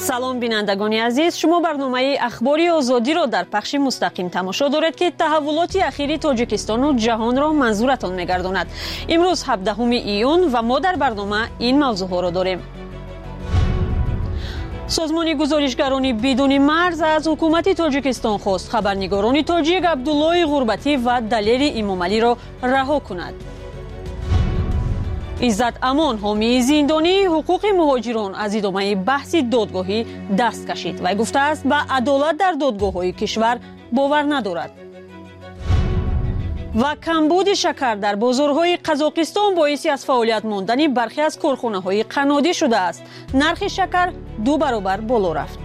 سلام بینندگان عزیز، شما برنامه اخباری آزادی را در پخش مستقیم تماشا دارید که تحولات اخیری تاجیکستان و جهان را منظورتان می‌گرداند. امروز 17 ایون و ما در برنامه این موضوع ها را داریم. سازمان گزارشگران بدون مرز از حکومت تاجیکستان خواست خبرنگاران تاجیک عبدالله غربتی و دلیر امامعلی را رها کند. عزت امان حامی زندانی حقوق مهاجران از ادامه بحث دادگاهی دست کشید و گفته است به عدالت در دادگاه‌های کشور باور ندارد. و کمبود شکر در بازارهای قزاقستان باعث از فعالیت ماندن برخی از کارخانه‌های قنادی شده است. نرخ شکر 2 برابر بالا رفت.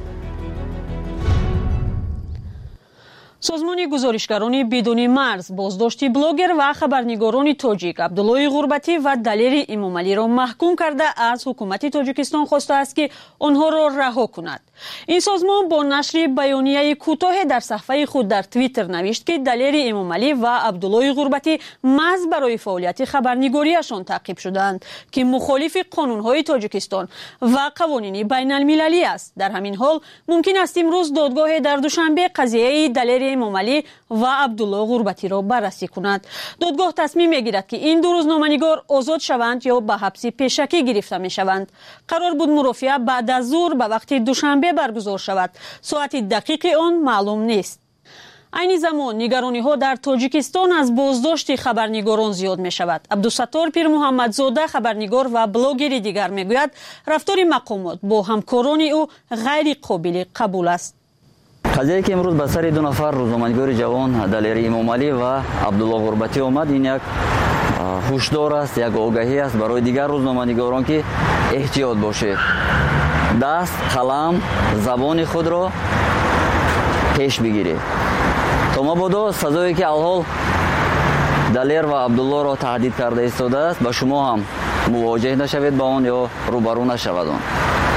سازمان گزارشگران بدون مرز بازداشت بلاگر و خبرنگاران تاجیک عبدالله غربتی و دلیر امامعلی را محکوم کرده از حکومت تاجیکستان خواسته است که آنها را رها کند. این سازمان با نشر بیانیه کوتاه در صفحه خود در توییتر نوشت که دلیر امامعلی و عبدالله غربتی محض برای فعالیت خبرنگاریشان تعقیب شدند که مخالف قانون‌های تاجیکستان و قوانین بین المللی است. در همین حال ممکن است امروز دادگاه در دوشنبه قضیه دلیر امامعلی و عبدالله غربتی را بررسی کند. دادگاه تصمیم می‌گیرد که این دو روزنامه‌نگار آزاد شوند یا به حبس پیشکی گرفته می‌شوند. قرار بود مرافعه بعد از ظهر به وقت دوشنبه برگزار شود. ساعت دقیق آن معلوم نیست. این زمان نگرانی ها در تاجیکستان از بازداشت خبرنگاران زیاد می شود. عبدالستار پیر محمدزاده خبرنگار و بلاگر دیگر می گوید رفتار مقامات با همکاران او غیر قابل قبول است. قضیه که امروز به سر 2 نفر روزنامه‌نگار جوان دلیر امامعلی و عبدالله غربتی آمد، این یک هشدار است، یک آگاهی است برای دیگر روزنامه‌نگاران که احتیاط باشید. دست، قلم، زبان خود را پیش بگیرید تا مبادا سزایی که الحال دلیر و عبدالله را تهدید کرده ایستاده است به شما هم مواجه نشوید با آن یا روبرو نشود آن.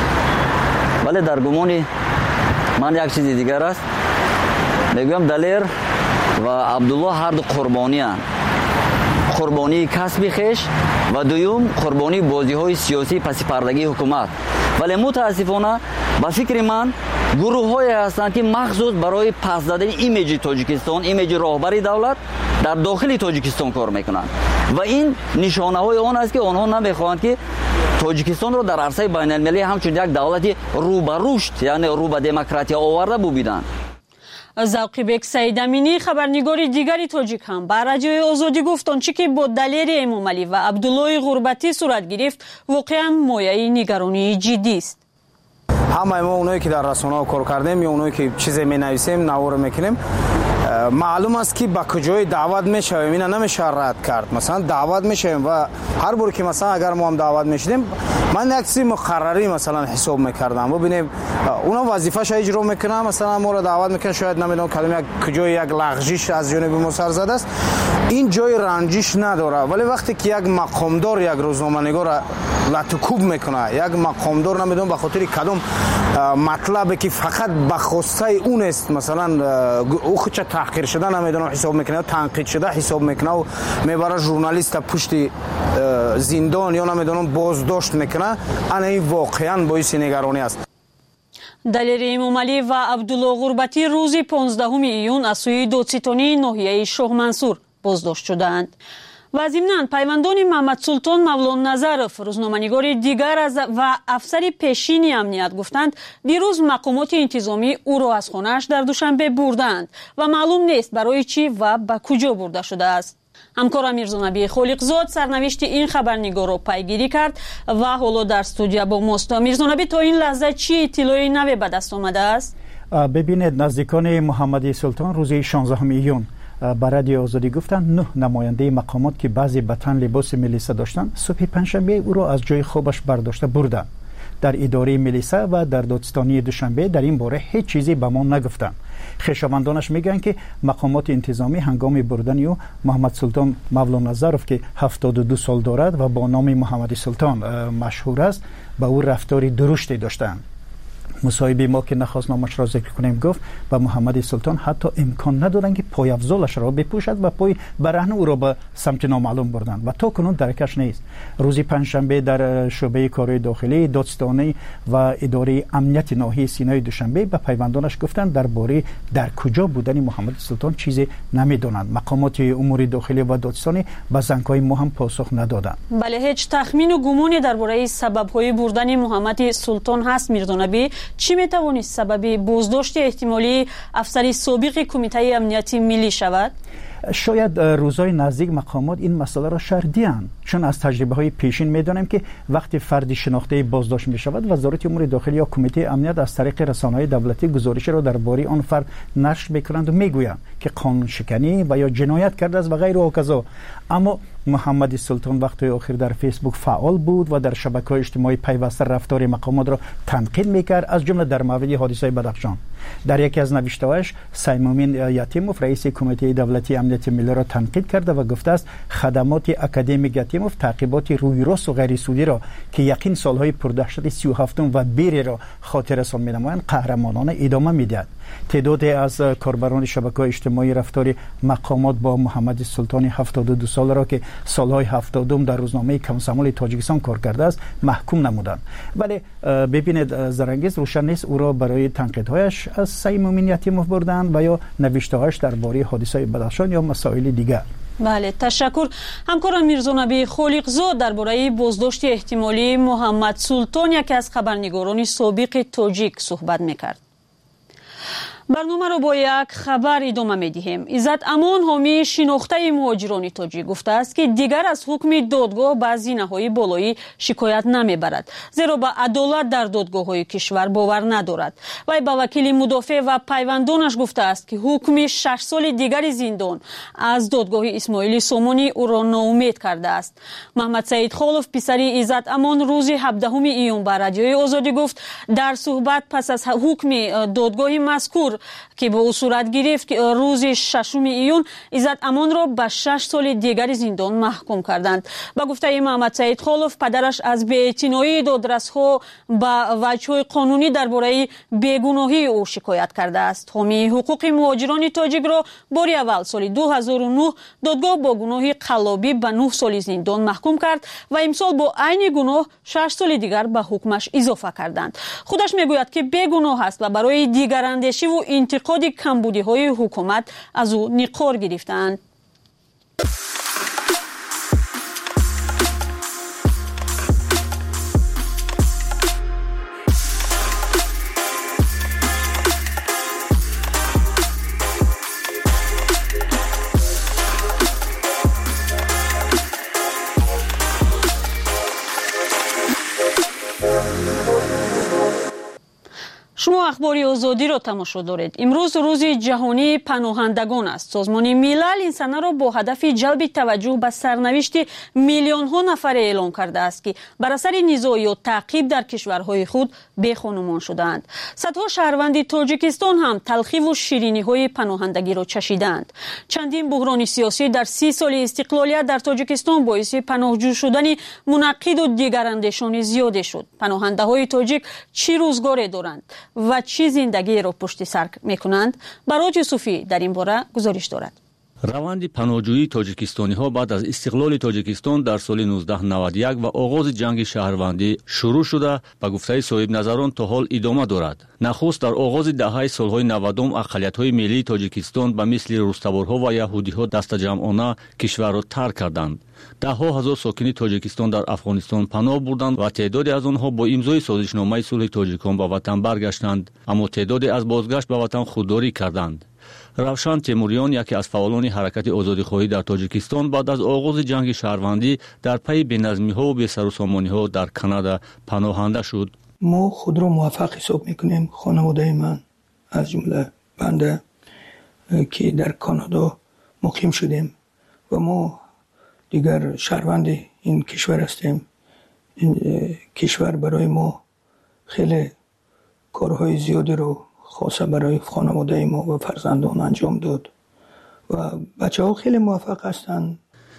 ولی در گمان من یک چیز دیگر است. میگویم دلیر و عبدالله هر دو قربانی اند. قربانی کسب خویش و دوم قربانی بازی‌های سیاسی پس پردگی حکومت. ولی متاسفانه با فکر من گروه‌هایی هستند که مخصوص برای پس دادن ایمیج تاجیکستان، ایمیج راهبری دولت در داخل تاجیکستان کار میکنند و این نشانه‌های آن است که آنها نمیخواهند که تاجیکستان را در عرصه بین المللی همچون یک دولت رو به رشد، یعنی رو به دموکراسی آورده ببینند. ذوقی‌بک سیدامینی خبرنگار دیگری تاجیک هم بر رادیوی آزادی گفت آنچه که با دلیر امامعلی و عبدالله غربتی صورت گرفت واقعا مایه نگرانی جدی است. همه ما اونایی که در رسانه‌ها کار کردیم یا اونایی که چیزی می‌نویسیم، نوار می‌کنیم، معلوم است که با کجای دعوت میشویم، اینا نمیشه رد کرد. مثلا دعوت میشیم و هر بار که مثلا اگر ما هم دعوت میشدیم، من یک چیز مقرری مثلا حساب میکردم. ببینیم اونا وظیفه‌ش اجرا میکنن، مثلا ما رو دعوت میکنن، شاید نمیدونم کلمه کجای یک لغزش از جانب ما سر زده است، این جای رنجش نداره. ولی وقتی که یک مقامدار یک روزنامه‌نگار لطکوب میکنه، یک مقامدار نمیدونم به خاطر کدوم مطلبی که فقط به خواسته اون است، مثلا او خود تحقیر شده نمیدونم حساب میکنه، تنقید شده حساب میکنه و میبره ژورنالیست پشت زندان یا نمیدونم بازداشت میکنه، این واقعا باعث نگرانی است. دلیر امامعلی و عبدالله غربتی روز 15 ایون از سوی دادستانی ناحیه شاه منصور بازداشت شدند. و ضمناً پیوندان محمد سلطان مولان نظرف روزنامه‌نگار دیگر و افسر پیشین امنیت گفتند دیروز مقامات انتظامی او را از خانه‌اش در دوشنبه بردند و معلوم نیست برای چی و به کجا برده شده است. همکارم میرزانبی خالقزاد سرنوشت این خبرنگار را پیگیری کرد و حالا در استودیو با ماست. میرزانبی تا این لحظه چی اطلاعی نوی به دست آمده است؟ ببینید، نزدیکان محمد سلطان روز 16 ایون با رادیو آزادی گفتند 9 نماینده مقامات که بعضی به تن لباس ملیسا داشتند صبح پنجشنبه او را از جای خوابش برداشته بردند. در اداره ملیسا و در دادستانی دوشنبه در این باره هیچ چیزی به ما نگفتند. خویشاوندانش میگن که مقامات انتظامی هنگام بردن او محمد سلطان مولان نظرف که 72 سال دارد و با نام محمد سلطان مشهور است، با او رفتاری درشتی داشتند. مصاحبه ما که نخواست نامش را ذکر کنیم گفت به محمد سلطان حتی امکان ندادند که پای افضلش را بپوشد و پای برهنه او را به سمت نامعلوم بردند و تا کنون درکش نیست. روز پنجشنبه در شعبه کارهای داخلی، دادستانی و اداره امنیت ناحیه سینای دوشنبه به پیوندانش گفتند درباره در کجا بودن محمد سلطان چیزی نمیدونند. مقامات امور داخلی و دادستانی به زنگ‌های ما هم پاسخ ندادند. بله، هیچ تخمین و گمانی درباره سبب‌های بردن محمد سلطان هست میرزا نبی؟ چی میتوانست سبب بازداشت احتمالی افسر سابق کمیته امنیتی ملی شود؟ شاید روزهای نزدیک مقامات این مسئله را شردی‌اند، چون از تجربه های پیشین میدانیم که وقتی فردی شناخته بازداشت می شود وزارت امور داخلی یا کمیته امنیت از طریق رسانه‌های دولتی گزارش را درباره آن فرد نشر میکنند و میگویند که قانون شکنی و یا جنایت کرده است و غیر و کذا. اما محمد سلطان وقتی آخر در فیسبوک فعال بود و در شبکه‌های اجتماعی پیوسته رفتار مقامات را تنقید میکرد، از جمله در مورد حادثه بدخشان. در یکی از نوشته‌هایش سیمومین یتیموف رئیس کمیته دولتی امنیت ملی را تنقید کرده و گفته است خدمات اکادمیک یتیموف تعقیبات روی راست و غیر سودی را که یقین سالهای پردهشت 37 و بیری را خاطررسان می‌نمایند قهرمانانه ادامه می‌دهد. تعدادی از کاربران شبکه‌های اجتماعی رفتار مقامات با محمد سلطان 72 ساله را که سالهای 70 در روزنامه کمسمول تاجیکستان کار کرده است محکوم نمودند. ولی ببینید زرنگیز روشن نیست او را برای تنقیدهایش از سیمومین یتیموف بردند و یا نوشته‌هایش درباره حادثه بدخشان یا مسائل دیگر. بله، تشکر. همکارم میرزا نبی خالقزاد درباره بازداشت احتمالی محمد سلطان یکی از خبرنگاران سابق تاجیک صحبت میکرد. برنامه را با یک خبر ادامه می‌دهیم. عزت امان حامی شناخته مهاجران تاجیک گفته است که دیگر از حکم دادگاه به زینه‌های بالایی شکایت نمیبرد، زیرا به عدالت در دادگاه‌های کشور باور ندارد. وی به وکیل مدافع و پیوندانش گفته است که حکم 6 سال دیگر زندان از دادگاه اسماعیل سامانی او را ناامید کرده است. محمد سعید خالف پسری عزت امان روز 17 ایون به رادیوی آزادی گفت در صحبت پس از حکم دادگاه مذکور که به او صورت گرفت روز 6 ایون عزت امان را به 6 سال دیگر زندان محکوم کردند. با گفته محمد سعید خالف پدرش از بی‌اعتنایی دادرس‌ها به وجه‌های قانونی درباره بیگناهی او شکایت کرده است. حامی حقوق مهاجران تاجیک را بار اول سال 2009 دادگاه با گناه قلابی به 9 سال زندان محکوم کرد و امسال با عین گناه 6 سال دیگر به حکمش اضافه کردند. خودش میگوید که بیگناه است و برای دیگراندیشی و انتقاد کمبودی‌های حکومت از او نقار گرفتند. شما اخبار آزادی را تماشا دارید. امروز روز جهانی پناهندگان است. سازمان ملل این سنه را با هدف جلب توجه به سرنوشت میلیون ها نفر اعلام کرده است که بر اثر نزاع و تعقیب در کشورهای خود بیخانمان شدند. صدها شهروند تاجیکستان هم تلخی و شیرینی های پناهندگی را چشیدند. چندین بحران سیاسی در 30 سال استقلالیت در تاجیکستان باعث پناهجو شدن منعقد و دیگراندیشان زیاد شد. پناهنده های تاجیک چه روزگاری دارند و چی زندگی را پشت سر میکنند؟ برای یوسفی در این باره گزارش دارد. روند پناهجویی تاجیکستانی‌ها بعد از استقلال تاجیکستان در سال 1991 و آغاز جنگ شهروندی شروع شده به گفته صاحب نظران تا حال ادامه دارد. نخست در آغاز دهه سالهای 90 اقلیت‌های ملی تاجیکستان به مثل روستوارها و یهودی‌ها دست جمعانه کشور را ترک کردند. ده‌ها هزار ساکن تاجیکستان در افغانستان پناه بردند و تعدادی از آنها با امضای سازشنامه صلح تاجیکان به وطن برگشتند، اما تعدادی از بازگشت به وطن خودداری کردند. روشن تیموریان یکی از فعالان حرکت آزادیخواهی در تاجیکستان بعد از آغاز جنگ شهروندی در پی بی‌نظمی‌ها و بی‌سروسامانی‌ها در کانادا پناهنده شد. ما خود را موفق حساب می‌کنیم، خانواده من از جمله بنده که در کانادا مقیم شدیم و ما دیگر شهروند این کشور هستیم. این کشور برای ما خیلی کارهای زیادی رو خاصه برای خانواده ما و فرزندان انجام داد و بچه ها خیلی موفق هستند.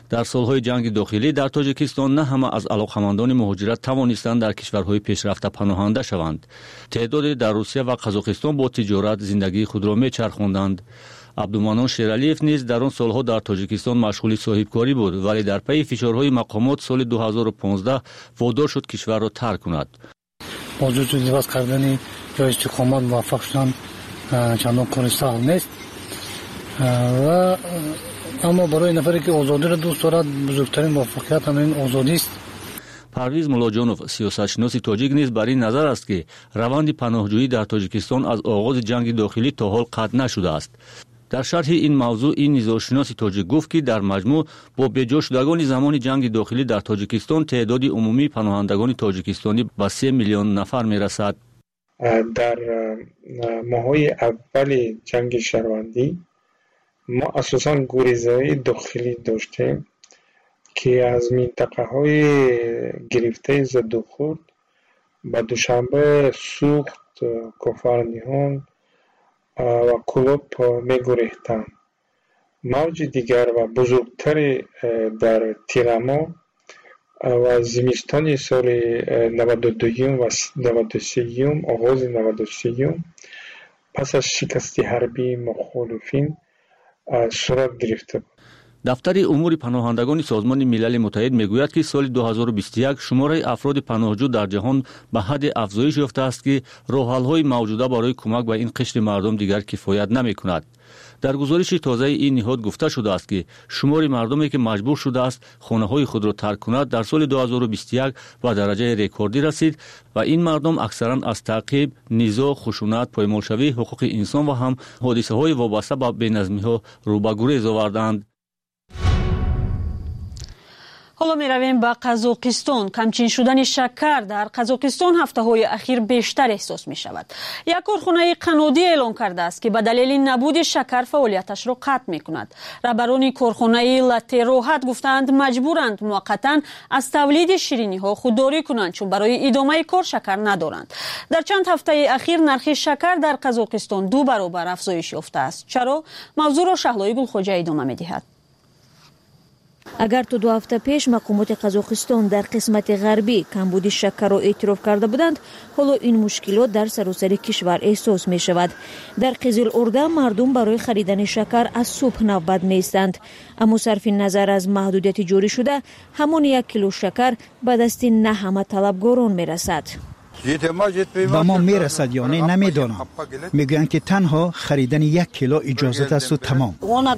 дар солҳои ҷанги дохилӣ дар тоҷикистон на ҳама аз алоқамандони муҳоҷират тавонистанд дар кишварҳои пешрафта паноҳанда шаванд. теъдоде дар Русия ва Қазоқистон бо тиҷорат зиндагии худро мечархонданд. абдуманон шералиев низ дар он солҳо дар тоҷикистон машғули соҳибкорӣ буд, вале дар пайи фишорҳои мақомот соли 2015 водор шуд кишварро тарк кунад. бо ҷустҷӯи иваз кардани ҷои истиқомат муваффақ шудан чандон кори сахл нест ва аммо барои нафаре ки озодиро дӯст дорад бузургтарин муваффақият ҳамин озодист. парвиз муллоҷонов сиёсатшиноси тоҷик низ бар ин назар аст ки раванди паноҳҷӯӣ дар тоҷикистон аз оғози ҷанги дохилӣ то ҳол қатъ нашудааст. дар шарҳи ин мавзӯъ ин низошшиноси тоҷик гуфт ки дар маҷмӯъ бо беҷошудагони замони ҷанги дохилӣ дар тоҷикистон теъдоди умумии паноҳандагони тоҷикистонӣ ба 3 миллион нафар мерасад. дар моҳҳои аввали ҷанги шаҳрвандӣ мо асосан гурезаи дохилӣ доштем ки аз минтақаҳои гирифтаи задухурд ба Душанбе, Сухт, Кофарниҳон ва Кулоб мегурехтанд. мавҷи дигар ва бузургтаре дар Тирамо ва зимистони соли 92 ва 93 оғози 93 пас аз шикасти ҳарбии мухолифин сурат гирифта буд. дафтари умури паноҳандагони созмони милали муттаҳид мегӯяд ки соли 2021 шумораи афроди паноҳҷӯ дар ҷаҳон ба ҳадде афзоиш ёфтааст ки роҳҳалҳои мавҷуда барои кӯмак ба ин қишри мардум дигар кифоят намекунад. дар гузориши тозаи ин ниҳод гуфта шудааст ки шумори мардуме ки маҷбур шудааст хонаҳои худро тарк кунад дар соли 2021 ба дараҷаи рекордӣ расид ва ин мардум аксаран аз таъқиб, низоъ, хушунат, поймолшавии ҳуқуқи инсон ва ҳам ҳодисаҳои вобаста ба беназмиҳо рӯ ба гурез оварданд. ҳоло меравем ба Қазоқистон. камчин шудани шакар дар Қазоқистон ҳафтаҳои ахир бештар эҳсос мешавад. як корхонаи қаннодӣ эълон кардааст ки ба далели набуди шакар фаъолияташро қатъ мекунад. раҳбарони корхонаи Латте Роҳат гуфтанд маҷбуранд муваққатан аз тавлиди шириниҳо худдорӣ кунанд, чун барои идомаи кор шакар надоранд. дар чанд ҳафтаи ахир нархи шакар дар Қазоқистон 2 баробар афзоиш ёфтааст. чаро? мавзӯъро Шаҳлои Гулхоҷа идома медиҳад. агар то 2 ҳафта пеш мақомоти Қазоқистон дар қисмати ғарбӣ камбуди шакарро эътироф карда буданд, ҳоло ин мушкилот дар саросари кишвар эҳсос мешавад. дар Қизилурда мардум барои харидани шакар аз субҳ навбат меистанд, аммо сарфи назар аз маҳдудияти ҷорӣ шуда ҳамон 1 кило шакар ба дасти на ҳама талабгорон мерасад. ба мо мерасад ё не намедонам. мегӯянд ки танҳо харидани 1 кило иҷозат асту тамом.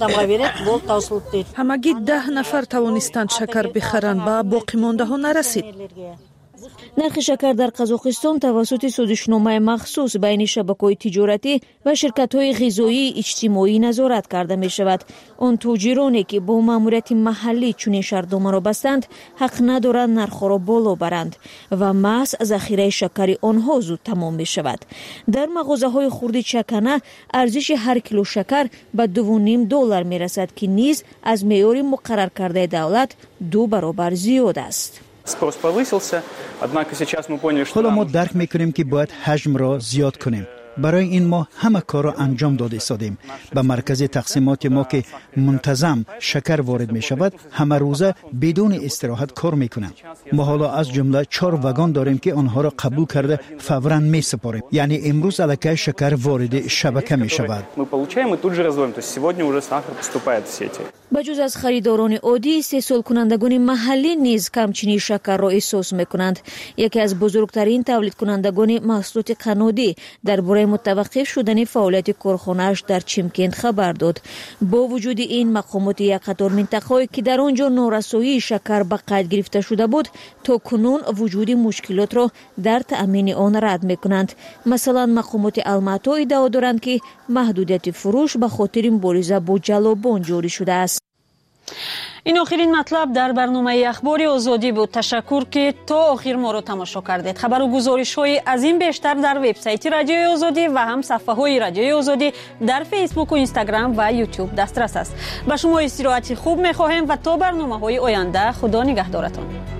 ҳамагӣ 10 нафар тавонистанд шакар бихаранд, ба боқимондаҳо нарасид. нархи шакар дар Қазоқистон тавассути созишномаи махсус байни шабакаҳои тиҷоратӣ ва ширкатҳои ғизоии иҷтимоӣ назорат карда мешавад. он тоҷироне ки бо маъмурияти маҳаллӣ чунин шартномаро бастанд, ҳақ надоранд нархҳоро боло баранд ва маҳз захираи шакари онҳо зуд тамом мешавад. дар мағозаҳои хурди чакана арзиши ҳар кило шакар ба $2.5 мерасад ки низ аз меъёри муқаррар кардаи давлат 2 баробар зиёд аст. Спрос повысился, однако сейчас мы поняли, что... ҳоло мо дарк мекунем ки бояд ҳаҷмро зиёд кунем. барои ин мо ҳама корро анҷом дода истодем. ба маркази тақсимоти мо ки мунтазам шакар ворид мешавад, ҳамарӯза бидуни истироҳат кор мекунанд. мо ҳоло аз ҷумла 4 вагон дорем ки онҳоро қабул карда фавран месупорем. яъне имрӯз аллакай шакар вориди шабака мешавад. Мы получаем и тут же разводим. То есть сегодня уже сахар поступает в сети. ба ҷуз аз харидорони оддӣ, истеҳсолкунандагони маҳаллӣ низ камчини шакарро эҳсос мекунанд. яке аз бузургтарин тавлидкунандагони маҳсулоти қаннодӣ дар бораи мутаваққиф шудани фаъолияти корхонааш дар Чимкент хабар дод. бо вуҷуди ин мақомоти як қатор минтақаҳое ки дар он ҷо норасоии шакар ба қайд гирифта шуда буд, то кунун вуҷуди мушкилотро дар таъмини он рад мекунанд. масалан, мақомоти Алмато иддао доранд ки маҳдудияти фурӯш ба хотири мубориза бо ҷаллобон ҷорӣ шудааст. ин охирин матлаб дар барномаи ахбори озодӣ буд. ташаккур ки то охир моро тамошо кардед. хабару гузоришҳои аз ин бештар дар вебсайти Радиои Озодӣ ва ҳам сафҳаҳои Радиои Озодӣ дар Фейсбуку, Инстаграм ва Ютуб дастрас аст. ба шумо истироҳати хуб мехоҳем ва то барномаҳои оянда худо нигаҳдоратон.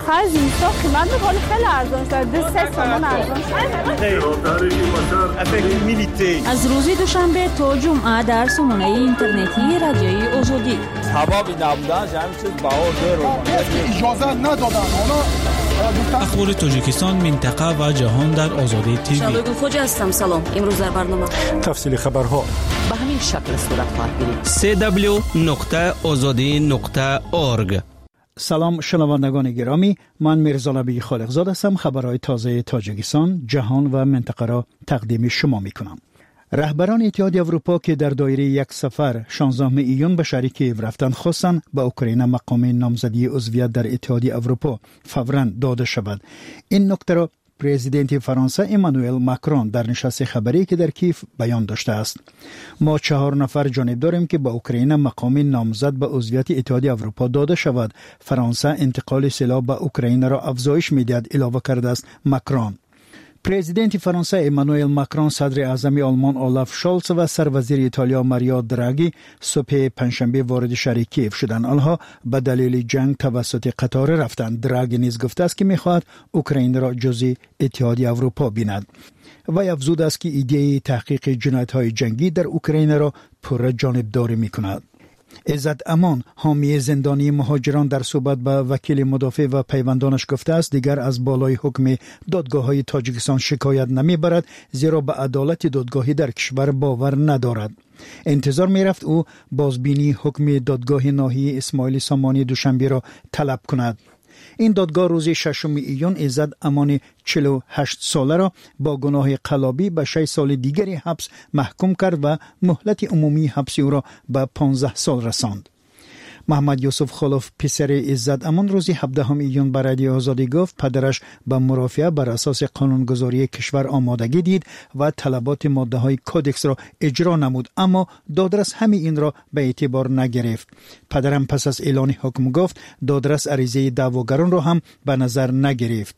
آخر زیستا قیمت میکنه خیلی ارزان شده 3 تومان ارزان شده. از روز دوشنبه تا جمعه در سامانه اینترنتی رادیوی آزادی سببی نبودن همین چیز بهار اجازه ندادن اخبار تاجیکستان منطقه و جهان در آزادی تیوی. شبگون خوجا هستم. سلام. امروز در برنامه تفصیل خبرها به همین شکل صورت خواهد گرفت. www.azadi.org. سلام شنوندگان گرامی، من میرزا نبی خالقزاد هستم. خبرهای تازه تاجیکستان، جهان و منطقه را تقدیم شما میکنم. رهبران اتحادیه اروپا که در دایره یک سفر 16 ایون به شهر کیف رفتند خواستند به اوکراین مقام نامزدی عضویت در اتحادیه اروپا فوراً داده شود. این نکته را پرزیدنت فرانسه امانوئل ماکرون در نشست خبری که در کیف بیان داشته است. ما 4 نفر جانب داریم که به اوکراین مقام نامزد به عضویت اتحادیه اروپا داده شود. فرانسه انتقال سلاح به اوکراین را افزایش می‌دهد، اضافه کرده است ماکرون. پرزیدنت فرانسه امانوئل ماکرون، صدر اعظم آلمان اولاف شولز و سروزیر ایتالیا ماریو دراگی صبح پنجشنبه وارد شهر کیف شدند. آنها به دلیل جنگ توسط قطار رفتند. دراگی نیز گفته است که می‌خواهد اوکراین را جزء اتحادیه اروپا بیند. وی افزوده است که ایده تحقیق جنایت‌های جنگی در اوکراین را پر جانبداری می‌کند. عزت امان، حامی زندانی مهاجران، در صحبت با وکیل مدافع و پیوندانش گفته است دیگر از بالای حکم دادگاه‌های تاجیکستان شکایت نمیبرد، زیرا به عدالت دادگاهی در کشور باور ندارد. انتظار میرفت او بازبینی حکم دادگاه ناحیه اسماعیل سامانی دوشنبه را طلب کند. این دادگاه روز 6 ایون عزت امان 48 ساله را با گناه قلابی به 6 سال دیگری حبس محکوم کرد و مهلت عمومی حبس او را به 15 سال رساند. محمد یوسف خلوف پسر عزت امان روز 17 ایون به رادیو آزادی گفت پدرش به مرافعه بر اساس قانونگذاری کشور آمادگی دید و طلبات ماده های کودکس را اجرا نمود، اما دادرس همین این را به اعتبار نگرفت. پدرم پس از اعلان حکم گفت دادرس عریضه دعواگران را هم به نظر نگرفت.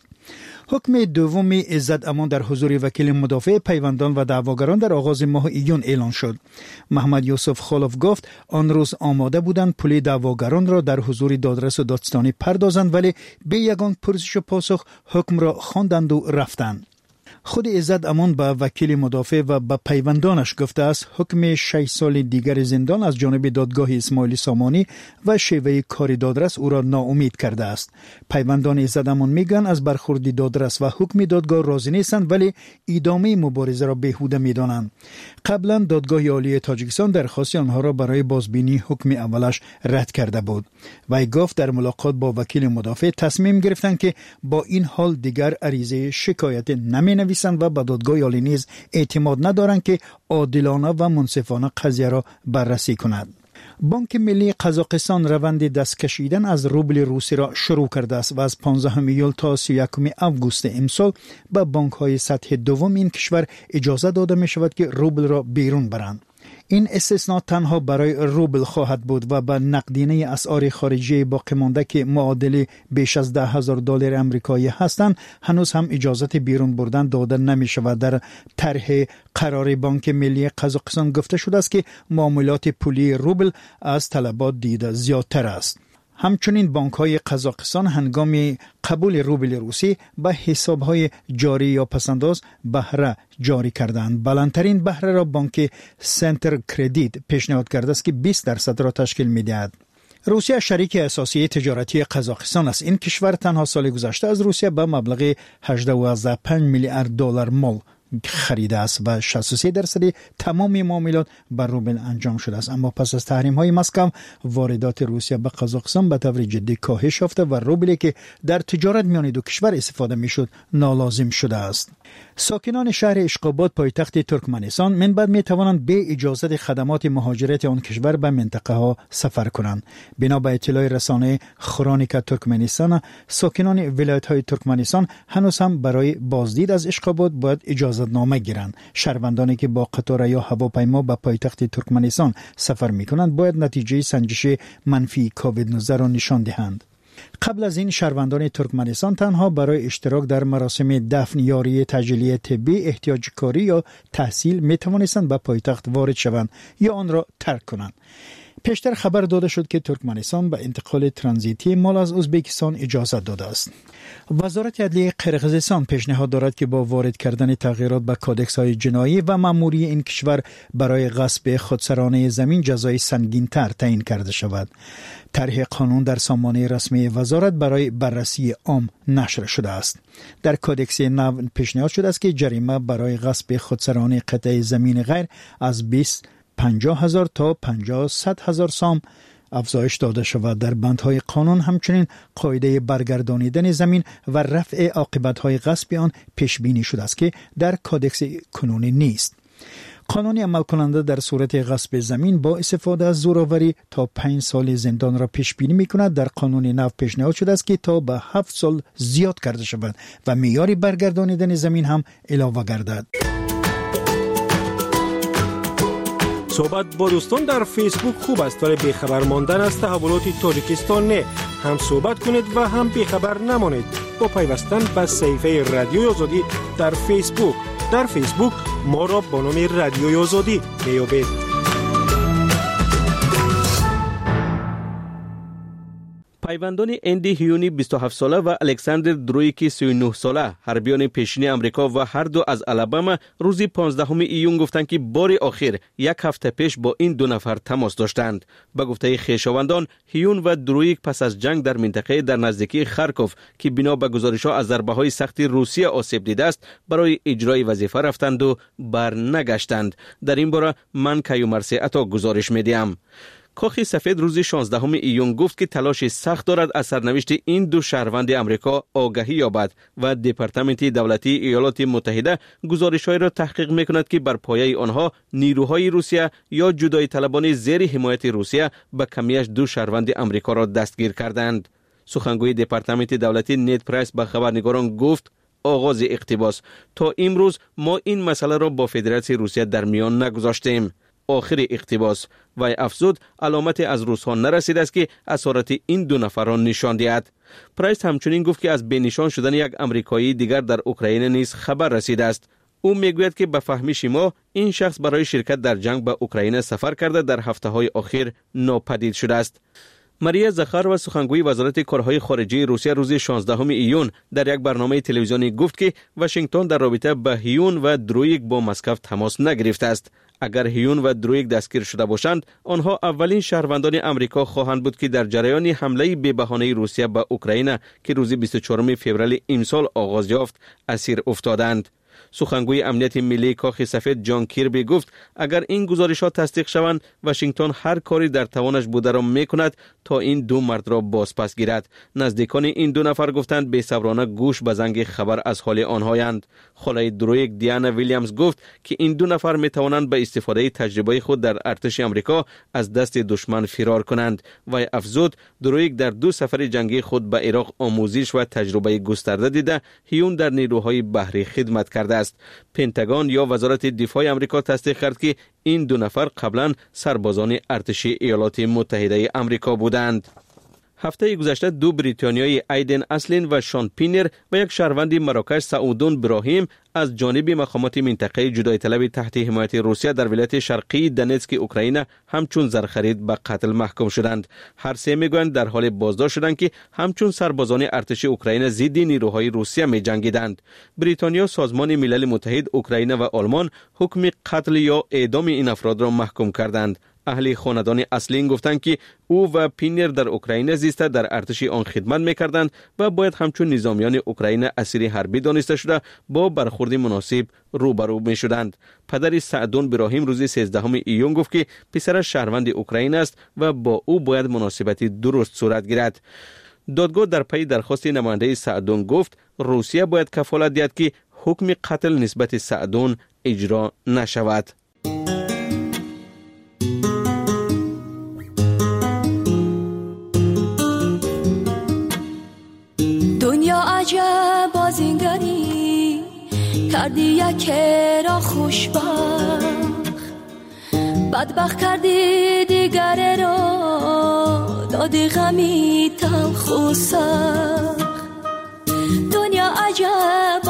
حکم دوم عزت امان در حضور وکیل مدافع پیوندان و دعواگران در آغاز ماه ایون اعلان شد. محمد یوسف خلوف گفت آن روز آماده بودند پول دعواگران را در حضور دادرس و دادستانی پردازند، ولی به یگان پرسش و پاسخ حکم را خواندند و رفتند. خود عزت امان به وکیل مدافع و به پیوندانش گفته است حکم 6 سال دیگر زندان از جانب دادگاه اسماعیل سامانی و شیوه کار دادرس او را ناامید کرده است. پیوندان عزت امان میگن از برخورد دادرس و حکم دادگاه راضی نیستند، ولی ادامه مبارزه را بیهوده میدانند. قبلا دادگاه عالی تاجیکستان درخواست آنها را برای بازبینی حکم اولش رد کرده بود. وی گفت در ملاقات با وکیل مدافع تصمیم گرفتند که با این حال دیگر عریضه شکایت نمینویسند و به دادگاه عالی نیز اعتماد ندارند که عادلانه و منصفانه قضیه را بررسی کند. بانک ملی قزاقستان روند دست کشیدن از روبل روسی را شروع کرده است و از 15 ایول تا 31 آگوست امسال به بانک های سطح دوم این کشور اجازه داده می شود که روبل را بیرون برند. این استثناء تنها برای روبل خواهد بود و به نقدینه اسعار خارجی باقی مانده که معادل بیش از $10,000 آمریکایی هستند هنوز هم اجازه بیرون بردن داده نمی شود. در طرح قرار بانک ملی قزاقستان گفته شده است که معاملات پولی روبل از طلبات دیده زیادتر است. همچنین بانک‌های قزاقستان هنگام قبول روبل روسی به حساب‌های جاری یا پسنداز بهره جاری کردند. بلندترین بهره را بانک سنتر کردیت پیشنهاد کرده است که 20% را تشکیل می‌دهد. روسیه شریک اساسی تجارتی قزاقستان است. این کشور تنها سال گذشته از روسیه به مبلغ 18.5 میلیارد دلار مال خریده است و 63% تمام معاملات بر روبل انجام شده است. اما پس از تحریم‌های مسکو واردات روسیه به قزاقستان به طور جدی کاهش یافته و روبلی که در تجارت میان دو کشور استفاده میشد نالازم شده است. ساکنان شهر اشقاباد پایتخت ترکمنستان من بعد می توانند به اجازه خدمات مهاجرت آن کشور به منطقه ها سفر کنند. بنا به اطلاع رسانه خرونیک ترکمنستان، ساکنان ولایت های ترکمنستان هنوز هم برای بازدید از اشقاباد باید اجازه نامه گیرند. شهروندانی که با قطار یا هواپیما به پایتخت ترکمنستان سفر می کنند باید نتیجه سنجش منفی کووید 19 را نشان دهند. قبل از این شهروندان ترکمنستان تنها برای اشتراک در مراسم دفن، یاری تجلیل طبی، احتیاج کاری یا تحصیل می توانستند به پایتخت وارد شوند یا آن را ترک کنند. پیشتر خبر داده شد که ترکمنستان به انتقال ترانزیتی مال از ازبکستان اجازه داده است. وزارت عدلیه قرقیزستان پیشنهاد دارد که با وارد کردن تغییرات به کودکس‌های جنایی و مأموری این کشور برای غصب خودسرانه زمین جزای سنگین‌تر تعیین کرده شود. طرح قانون در سامانه رسمی وزارت برای بررسی عام نشر شده است. در کودکس نو پیشنهاد شده است که جریمه برای غصب خودسرانه قطعه زمین غیر از 50,000 تا 100,000 سام افزایش داده شود. در بندهای قانون همچنین قاعده برگردانیدن زمین و رفع عاقبت‌های غصب آن پیش بینی شده است که در کودکس کنونی نیست. قانون عمل کننده در صورت غصب زمین با استفاده از زورآوری تا 5 سال زندان را پیش بینی می‌کند. در قانون نو پیشنهاد شده است که تا به 7 سال زیاد کرده شود و معیار برگردانیدن زمین هم علاوه گردد. صحبت با دوستان در فیسبوک خوب است ولی بیخبر ماندن از تحولات تاجیکستان نه. هم صحبت کنید و هم بیخبر نمانید با پیوستن به صفحه رادیوی آزادی در فیسبوک. در فیسبوک ما را با نام رادیوی آزادی میابید. پیوندان اندی هیونی 27 ساله و الکساندر درویکی 39 ساله حربیان پیشین امریکا و هر دو از آلاباما روز 15 ایون گفتند که بار آخر یک هفته پیش با این دو نفر تماس داشتند. به گفته خویشاوندان هیون و درویک پس از جنگ در منطقه در نزدیکی خارکوف که بنا به گزارش‌ها از ضربه‌های سخت روسیه آسیب دیده است برای اجرای وظیفه رفتند و برنگشتند. در این باره من کیومرسی عطا گزارش می‌دهم. کاخ سفید روز 16 ایون گفت که تلاش سخت دارد از سرنوشت این دو شهروند امریکا آگاهی یابد و دپارتمنت دولتی ایالات متحده گزارش‌هایی را تحقیق می‌کند که بر پایه آنها نیروهای روسیه یا جدایی طلبان زیر حمایت روسیه به کمیش دو شهروند امریکا را دستگیر کردند. سخنگوی دپارتمنت دولتی نید پرایس به خبرنگاران گفت آغاز اقتباس تا امروز ما این مسئله را با فدراسیون روسیه در میان نگذاشتیم. آخر اقتباس و افزود علامت از روس‌ها نرسید است که اسارت این دو نفران نشان دهد. پرایس همچنین گفت که از بینشان شدن یک امریکایی دیگر در اوکراین نیز خبر رسیده است. او میگوید که به فهمیش ما این شخص برای شرکت در جنگ به اوکراین سفر کرده در هفته‌های اخیر ناپدید شده است. ماریا زخاروا سخنگوی وزارت کارهای خارجه روسیه روز 16 ایون در یک برنامه تلویزیونی گفت که واشنگتن در رابطه با هیون و درویک با مسکو تماس نگرفته است. اگر هیون و درویک دستگیر شده باشند آنها اولین شهروندان امریکا خواهند بود که در جریان حمله بی‌بهانه روسیه به اوکراین که روز 24 فوریه امسال آغاز یافت اسیر افتادند. سخنگوی امنیت ملی کاخ سفید جان کیربی گفت اگر این گزارش‌ها تصدیق شوند واشنگتن هر کاری در توانش بوده را می‌کند تا این دو مرد را بازپس گیرد. نزدیکان این دو نفر گفتند بی‌صبرانه گوش به زنگ خبر از حال آنهایند. خاله درویک دیانا ویلیامز گفت که این دو نفر می‌توانند به استفاده تجربه خود در ارتش آمریکا از دست دشمن فرار کنند و افزود درویک در دو سفر جنگی خود به عراق آموزش و تجربه گسترده دیده هیون در نیروهای بحری خدمت کرده است. پنتاگون یا وزارت دفاع آمریکا تصدیق کرد که این دو نفر قبلا سربازان ارتش ایالات متحده آمریکا بودند. هفته گذشته دو بریتانیایی ایدن اسلین و شان پینر و یک شهروند مراکش سعودون براهیم از جانب مقامات منطقه جدایی طلب تحت حمایت روسیه در ولایت شرقی دونتسک اوکراین همچون زرخرید به قتل محکوم شدند. هر سه میگویند در حال بازداشت شدند که همچون سربازان ارتش اوکراین ضد نیروهای روسیه می‌جنگیدند. بریتانیا، سازمان ملل متحد، اوکراین و آلمان حکم قتل یا اعدام این افراد را محکوم کردند. اهل خاندان اسلین گفتند که او و پینر در اوکراین زیسته در ارتش آن خدمت می‌کردند و باید همچون نظامیان اوکراین اسیر حربی دانسته شده با برخورد مناسب روبرو می‌شدند. پدر سعدون براهیم روز 13 ایون گفت که پسرش شهروند اوکراین است و با او باید مناسبتی درست صورت گیرد. دادگاه در پی درخواست نماینده سعدون گفت روسیه باید کفالت دهد که حکم قتل نسبت سعدون اجرا نشود. دنیا عجب بازینگری کردی یک را خوشبخت بدبخت کردی دیگر را دادی غمی تلخ و سخت. دنیا عجب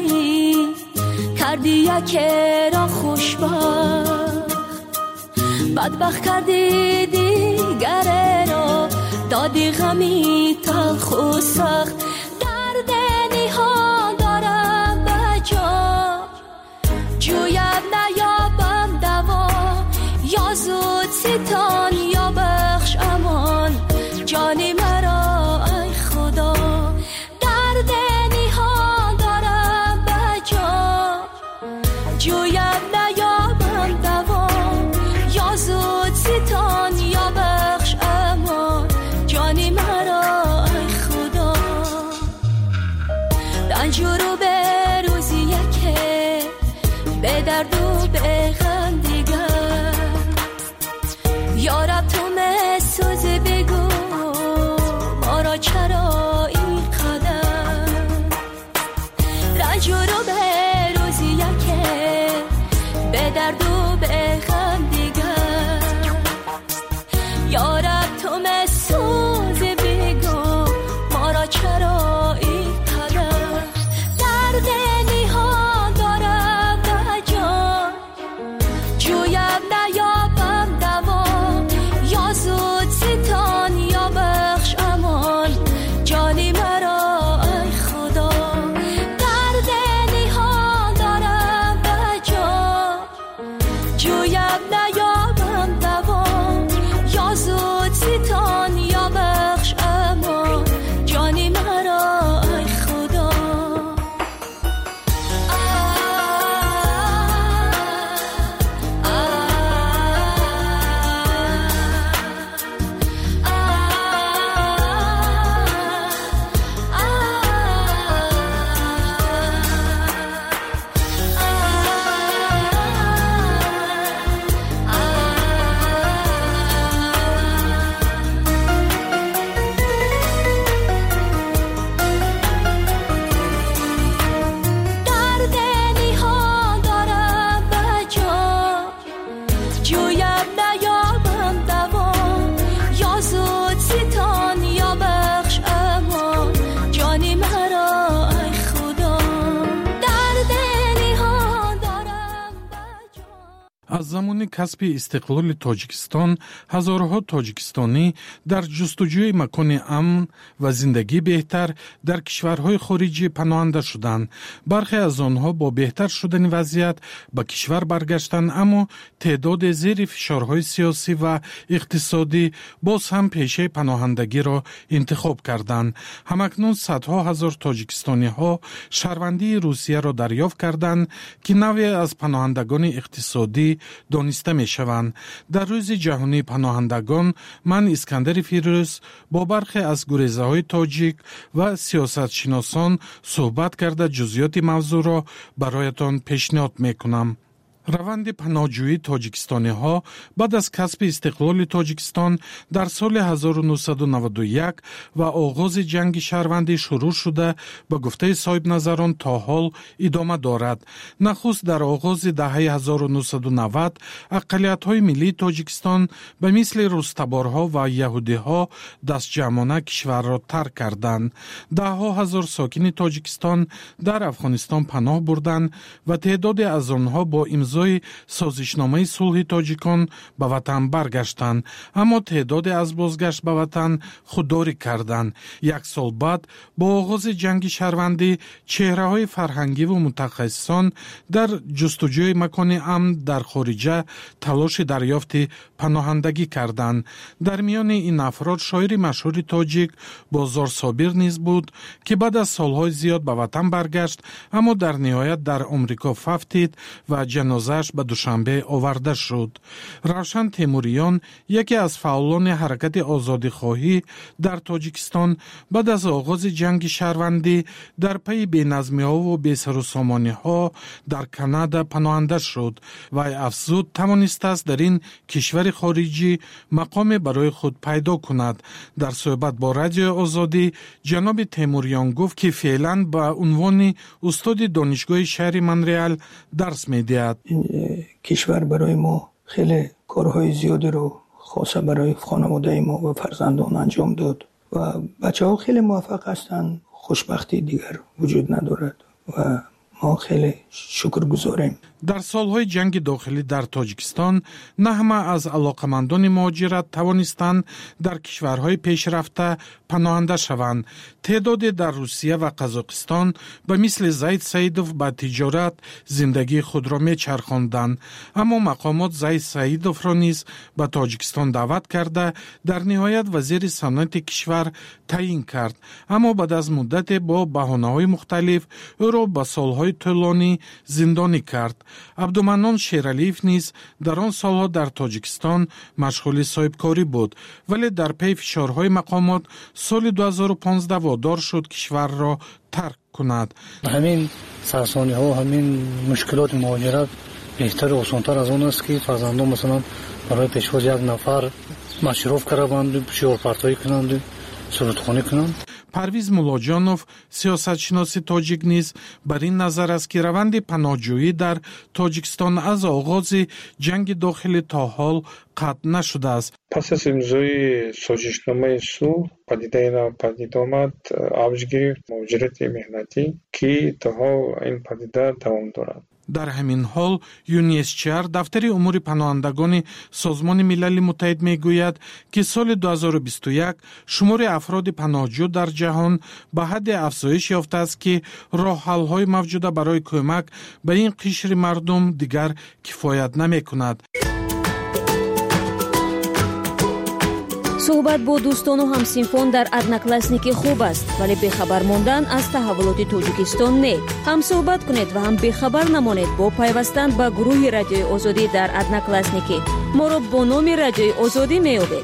بازینگری کردی یک را خوشبخت بدبخت کردی دیگره را، دادی غمی تلخ و سخت. درد نیها دارم به جا، جویم نیابم دوا. یا زود ستان یا بخش امان، جانی مرا ای خدا. درد نیها دارم به جا، جویم نیابم دوا. یا زود ستان یا بخش امان، جانی مرا ای خدا. رنجور و به روزی یکه، به درد و به غم دیگر. یارب تو مسوز بگو ما را چرا این قدر. رنجور و به روزی یکه، به درد و به غم دیگر. یارب تو مسوز بگو ما را چرا این قدر. درد نیها دارم به جا، جویم نیابم دوا. یا زود ستان یا بخش امان، جانی مرا ای خدا. درد نیها دارم به جا، جویم نیابم دوا. یا زود ستان یا بخش امان، جانی مرا ای خدا. درد نیها دارم به جا، جویم نیابم دوا. یا زود ستان یا بخش امان، جانی مرا ای خدا. درد نیها دارم به جا. از زمان کسب استقلال تاجیکستان هزارها تاجیکستانی در جستجوی مکان امن و زندگی بهتر در کشورهای خارجی پناهنده شدند. برخی از آنها با بهتر شدن وضعیت به کشور برگشتند، اما تعداد زیر فشارهای سیاسی و اقتصادی باز هم پیشه پناهندگی را انتخاب کردند. همکنون صدها هزار تاجیکستانی ها شهروندی روسیه را دریافت کردند که نوعی از پناهندگان اقتصادی دانسته می شوند. در روز جهانی پناهندگان من اسکندر فیروز با برخی از گریزه های تاجیک و سیاست شناسان صحبت کرده جزئیات موضوع را برایتان پیشنهاد می کنم. روند پناهجویی تاجیکستانی ها بعد از کسب استقلال تاجیکستان در سال 1991 و آغاز جنگ شهروندی شروع شده به گفته صاحب نظران تا حال ادامه دارد. نخست در آغاز دهه 1990 اقلیت های ملی تاجیکستان به مثل روستبارها و یهودی ها دست جمعانه کشور را ترک کردند. ده ها هزار ساکن تاجیکستان در افغانستان پناه بردند و تعدادی از آنها با امضای سازشنامه صلح تاجیکان به وطن برگشتند، اما تعدادی از بازگشت به وطن خودداری کردند. یک سال بعد با آغاز جنگ شهروندی چهره های فرهنگی و متخصصان در جستجوی مکان امن در خارجه تلاش دریافت پناهندگی کردند. در میان این افراد شاعر مشهور تاجیک بازار صابر نیز بود که بعد از سالهای زیاد به وطن برگشت، اما در نهایت در آمریکا فوتید و جنازه‌اش به دوشنبه آورده شد. روشن تیموریان یکی از فعالان حرکت آزادیخواهی در تاجیکستان بعد از آغاز جنگ شهروندی در پی بی‌نظمی‌ها و بی‌سروسامانی‌ها در کانادا پناهنده شد و افزود توانسته است در این کشور خارجی مقام برای خود پیدا کند. در صحبت با رادیو آزادی جناب تیموریان گفت که فعلا به عنوان استاد دانشگاه شهر مونترال درس می‌دهد. کشور برای ما خیلی کارهای زیادی رو خاصه برای خانواده ما و فرزندان انجام داد و بچه ها خیلی موفق هستند. خوشبختی دیگر وجود ندارد و ما خیلی شکرگزاریم. در سالهای جنگ داخلی در تاجیکستان نه همه از علاقمندان مهاجرت توانستند در کشورهای پیشرفته پناهنده شوند. تعدادی در روسیه و قزاقستان به مثل زید سعیدوف به تجارت زندگی خود را میچرخاندند، اما مقامات زید سعیدوف را نیز به تاجیکستان دعوت کرده در نهایت وزیر صنعت کشور تعیین کرد، اما بعد از مدت با بهانه‌های مختلف او را به سالهای طولانی زندانی کرد. عبدالمنان شیرعلیف نیز در آن سالها در تاجیکستان مشغول صاحبکاری بود، ولی در پی فشارهای مقامات سال 2015 وادار شد کشور را ترک کند. همین سرسانی ها، همین مشکلات مهاجرت بهتر و آسان‌تر از آن است که فرزندان مثلا برای پیشواز یک نفر مصرف کردند، شورپرتایی کنند، سرودخوانی کنند. پرویز مولاجانوف سیاستشناس تاجیک نیز بر این نظر است که روند پناهجویی در تاجیکستان از آغاز جنگ داخلی تا حال قطع نشده است. پس از امضای سازشنامه صلح پدید آمد اوج گرفت مهاجرت مهنتی که تا این پدیده دوام دارد. در همین حال یونیسچر دفتر امور پناهندگان سازمان ملل متحد میگوید که سال 2021 شمار افراد پناهجو در جهان به حد افزایش یافته است که راه حل های موجوده برای کمک به این قشر مردم دیگر کفایت نمی کند. صحبت با دوستان و همسینفان در ادناکلاسنیکی خوب است، ولی بخبر ماندن از تحولات تاجیکستان نه. هم صحبت کنید و هم بخبر نمانید با پیوستن به گروه رادیوی آزادی در ادناکلاسنیکی. ما را با نام رادیوی آزادی می‌یابید.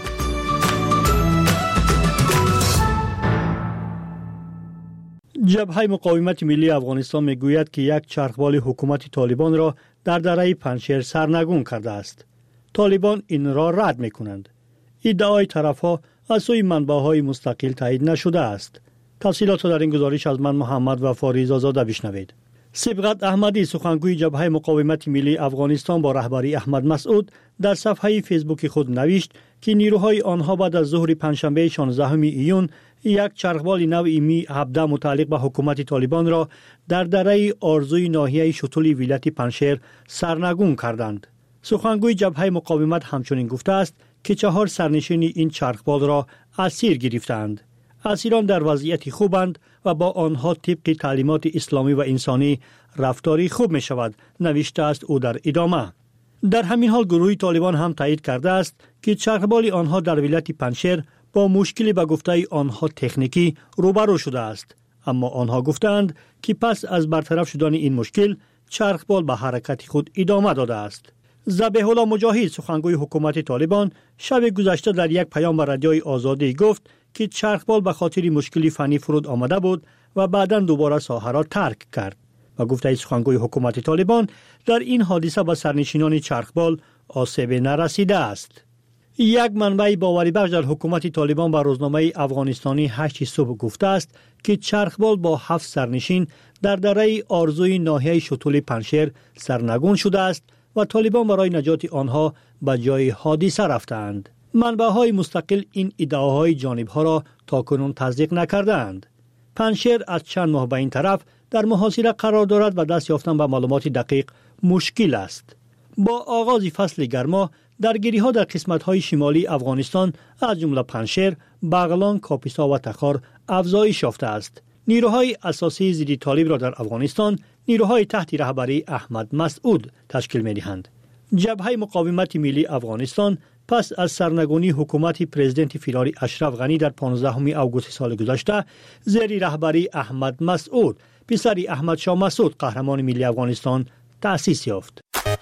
جبهه مقاومت ملی افغانستان میگوید که یک چرخبال حکومت طالبان را در دره پنجشیر سرنگون کرده است. طالبان این را رد می‌کنند. ادعای طرف‌ها از سوی منبع‌های مستقل تایید نشده است. تفصیلات در این گزارش از من محمد و فاریز آزاده بشنوید. سبقت احمدی سخنگوی جبهه مقاومت ملی افغانستان با رهبری احمد مسعود در صفحه فیسبوک خود نوشت که نیروهای آنها بعد از ظهر پنجشنبه 16 ایون یک چرخبال نوع می 17 متعلق به حکومت طالبان را در دره آرزوی ناحیه شتولی ولایت پنجشیر سرنگون کردند. سخنگوی جبهه مقاومت همچنین گفته است که 4 سرنشین این چرخبال را اسیر گرفتند. اسیران در وضعیت خوبند و با آنها طبق تعلیمات اسلامی و انسانی رفتاری خوب می شود، نوشته است او در ادامه. در همین حال گروه طالبان هم تایید کرده است که چرخبال آنها در ولایت پنجشیر با مشکلی به گفته آنها تکنیکی روبرو شده است، اما آنها گفتند که پس از برطرف شدن این مشکل چرخبال به حرکت خود ادامه داده است. ذبیح الله مجاهد سخنگوی حکومت طالبان شب گذشته در یک پیام به رادیوی آزادی گفت که چرخبال به خاطر مشکلی فنی فرود آمده بود و بعداً دوباره ساحه را ترک کرد. و گفته سخنگوی حکومت طالبان در این حادثه به سرنشینان چرخبال آسیب نرسیده است. یک منبع باوری بخش در حکومت طالبان به روزنامه افغانستانی 8 صبح گفته است که چرخبال با 7 سرنشین در دره آرزوی ناحیه شتول پنجشیر سرنگون شده است و طالبان برای نجات آنها به جای حادثه رفتند. منبع‌های مستقل این ادعاهای جانبها را تاکنون تصدیق نکردند. پنجشیر از چند ماه به این طرف در محاصره قرار دارد و دست یافتن به معلومات دقیق مشکل است. با آغاز فصل گرما درگیری‌ها در قسمت‌های شمالی افغانستان از جمله پنجشیر، بغلان، کاپیسا و تخار افزایش یافته است. نیروهای اساسی ضد طالب را در افغانستان نیروهای تحت رهبری احمد مسعود تشکیل می‌دهند. جبهه مقاومت ملی افغانستان پس از سرنگونی حکومت پرزیدنت فیلاری اشرف غنی در 15 آگوست سال گذشته زیر رهبری احمد مسعود پسر احمد شاه مسعود قهرمان ملی افغانستان تأسیس یافت.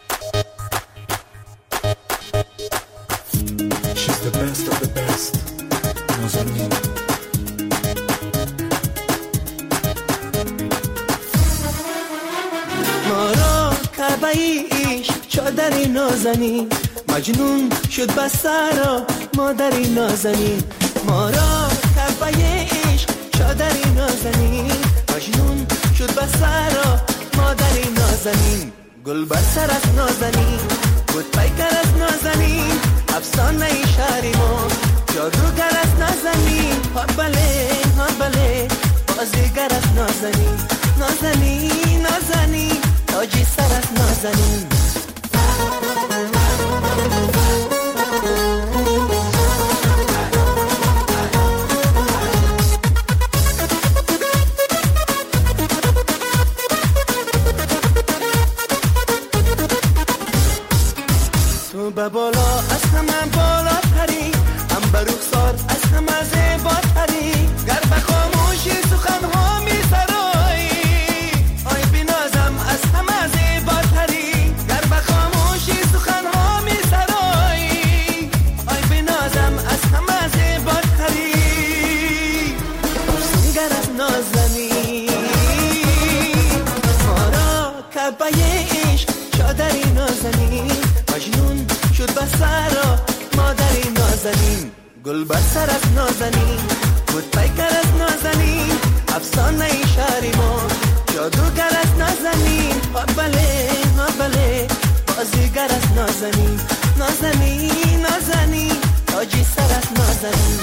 چادری نازنین مجنون شد بسارا مادری نازنین ما را کعبه عشق چادری نازنین مجنون شد بسارا مادری نازنین گل بر سر از نازنین بود پیکر از نازنین افسانه شهری ما جادوگر از نازنین ها بله بازیگر از نازنین نازنین نازنین بازیگر از نازنین ما را کعبه عشق چادری نازنین مجنون شد بسر مادری نازنین گل بر سر از نازنین بود پیکر از نازنین افسانه شهر ما جادوگر از نازنین ها بله بازیگر از نازنین نازنین نازنین تاجی سر از نازنین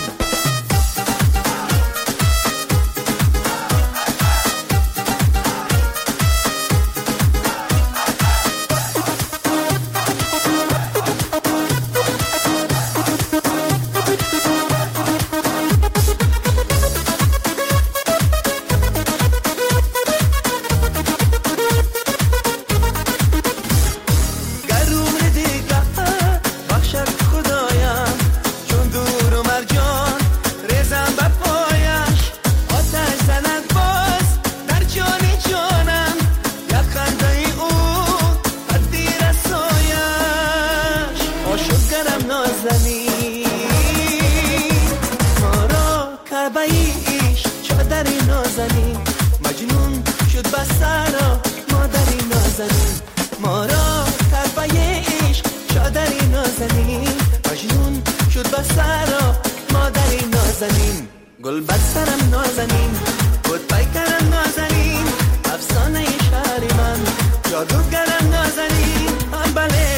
گل بر سرم نازنین بود پیکرم نازنین افسانه شهر من جادوگرم نازنین آن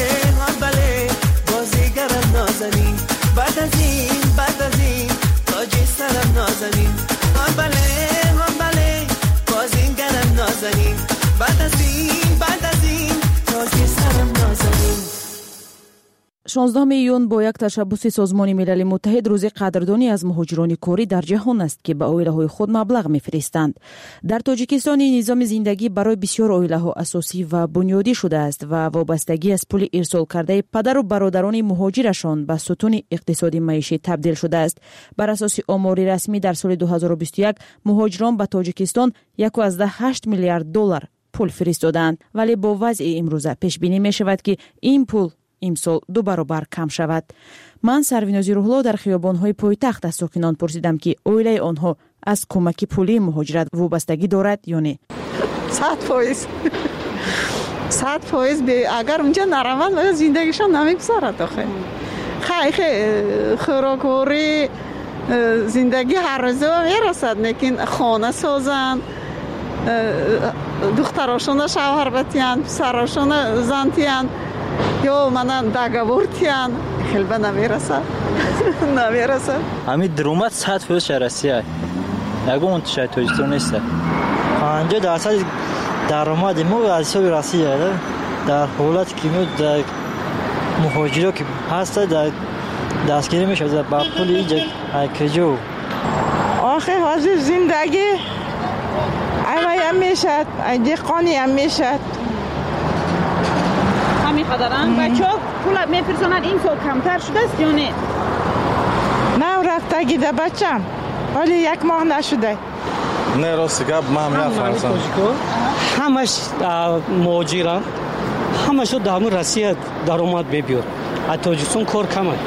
بله بازیگرم نازنین بعد از این تاجی سرم نازنین آن بله بازیگرم نازنین بعد از این تاجی سرم نازنین 16 ایون با یک تشبث سازمان ملل متحد روز قدردانی از مهاجران کاری در جهان است که به عائله‌های خود مبلغ می‌فرستند. در تاجیکستان نظام زندگی برای بسیار عائله‌ها اساسی و بنیادی شده است و وابستگی از پول ارسال کرده پدر و برادران مهاجرشان به ستون اقتصادی معیشی تبدیل شده است. بر اساس آمار رسمی در سال 2021 مهاجران به تاجیکستان 1.8 میلیارد دلار پول فرستادند، ولی با وضع امروزه پیش بینی می‌شود که این پول امسال 2 برابر کم شود. من سروینازی روح‌الله در خیابان‌های پایتخت از ساکنان پرسیدم که عائله آنها از کمک پولی مهاجرت وابستگی دارد یا نه. 100% اگر اونجا نروند زندگیشان نمیگذرد. خیلی خوراکوری زندگی هر روزه میرسد، لیکن خانه سازن، دختراشون شوهر بتیان، پسراشون زن تیان یا من داغورتیان خیلی به نمیرسد. همین درآمد 100% شرسیه. اگه اون تو تاجیکستان نیست. 50% درآمد ما از حساب راسیه. در حالت که ما در مهاجرت که هست در دستگیری میشه با پول اینجا کجا. آخه حاضر زندگی هم میشد، دقانی هم میشد. می‌خدارن بچه‌ها پول می‌فرستن این سال کمتر شده است یا نه؟ نه رفتگی ده بچم ولی 1 ماه نشده. نه راست گپ من می‌فرستم. همش مهاجران همش در همون رسیه درآمد ببیار. تاجیکستان کار کمه. یکم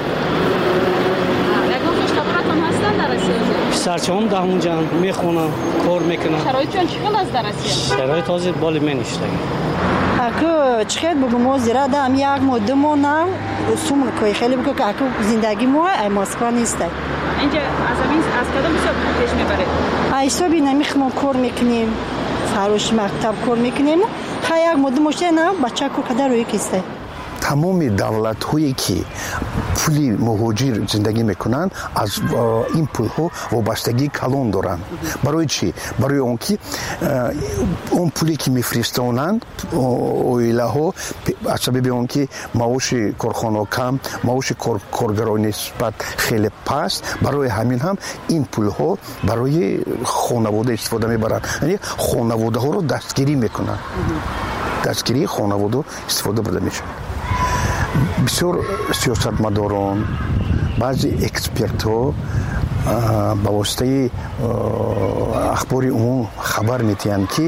کشاورزان هستن در رسیه. سرچم در اونجا میخونن کار میکنن. شرایطشون چقدر است در رسیه؟ شرایط تازه بالا منیشته. اکو چقدر بگم ما زیرا دام یک مدت مونم سوم کوی خیلی بگم که اکو زندگی ما مسکو نیسته. اینجا از کدام حساب پیش میبره؟ حسابی نمیخوام کار میکنیم، فروش مکتب کار میکنیم. یک مدت مشته نه بچه کو کدر روی کیسته. تمام دولت هایی که پولی مهاجر زندگی میکنن از این پول ها وابستگی کلان دارن. برای چی؟ برای اون که اون پولی که میفرستانند اویله ها از سبب اون که معاش کارخانه کم، معاش کارگران نسبت خیلی پست، برای همین هم این پول ها برای خانواده استفاده میبرن. یعنی خانواده ها رو دستگیری میکنن. دستگیری خانواده استفاده برده میشه. بسیار سیاستمداران، بعضی اکسپرت ها با واسطه اخبار عموم خبر میتین که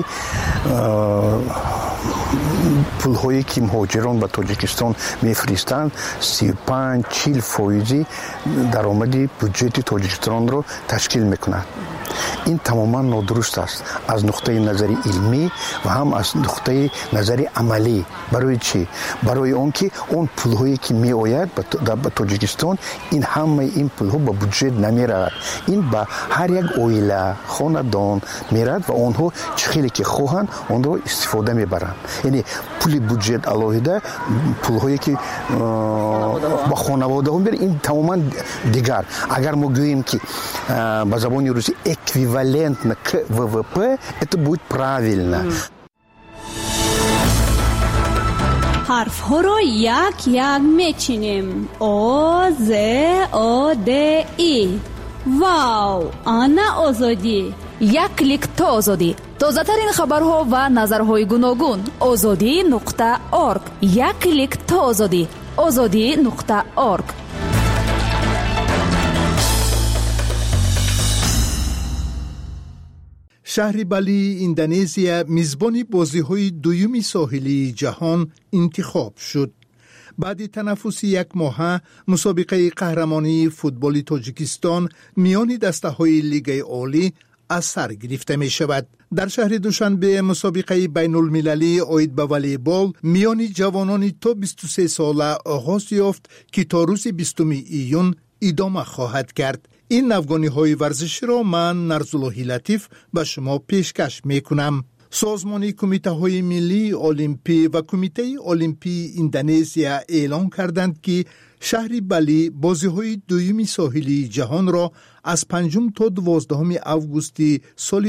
پول هایی که مهاجران به تاجیکستان میفرستند 35-40% درآمد بودجت تاجیکستان رو تشکیل میکنند. این تماما نادرست است از نقطه نظری علمی و هم از نقطه نظری عملی. برای چی؟ برای اون که اون پولهایی که می آید به تاجیکستان، این همه این پولها به بودجه نمیرد. این به هر یک عائله خاندان میرد و اونها چخیلی که خواهند اون رو استفاده میبرند. یعنی پول بودجه علاوه پولهایی که با خانواده ها میره، این تماما دیگر. اگر ما گوییم که به زبان روسی еквивалентно к ВВП, это будет правильно. حرف‌ها را یک یک میچینیم. آ ز آ د ای. واو، آنا آزادی. یک کلیک تا آزادی. تازه‌ترین خبرها و نظرهای گوناگون. azadi.org. یک کلیک تا آزادی. azadi.org. شهر بالی اندونزیا میزبان بازی‌های دوم ساحلی جهان انتخاب شد. بعد تنفس یک ماه مسابقه قهرمانی فوتبال تاجیکستان میان دسته‌های لیگ عالی از سر گرفته می شود. در شهر دوشنبه مسابقه بین المللی عاید به والیبال میان جوانان تا 23 ساله آغاز یافت که تا روز 20 ایون ادامه خواهد کرد. این نوگانی های ورزشی را من نرزاللهی لطیف به شما پیشکش می کنم. سازمان کمیته های ملی المپی و کمیته المپی اندونزیا اعلام کردند که شهر بالی بازی های دوم ساحلی جهان را از 5 تا 12 آگوست سال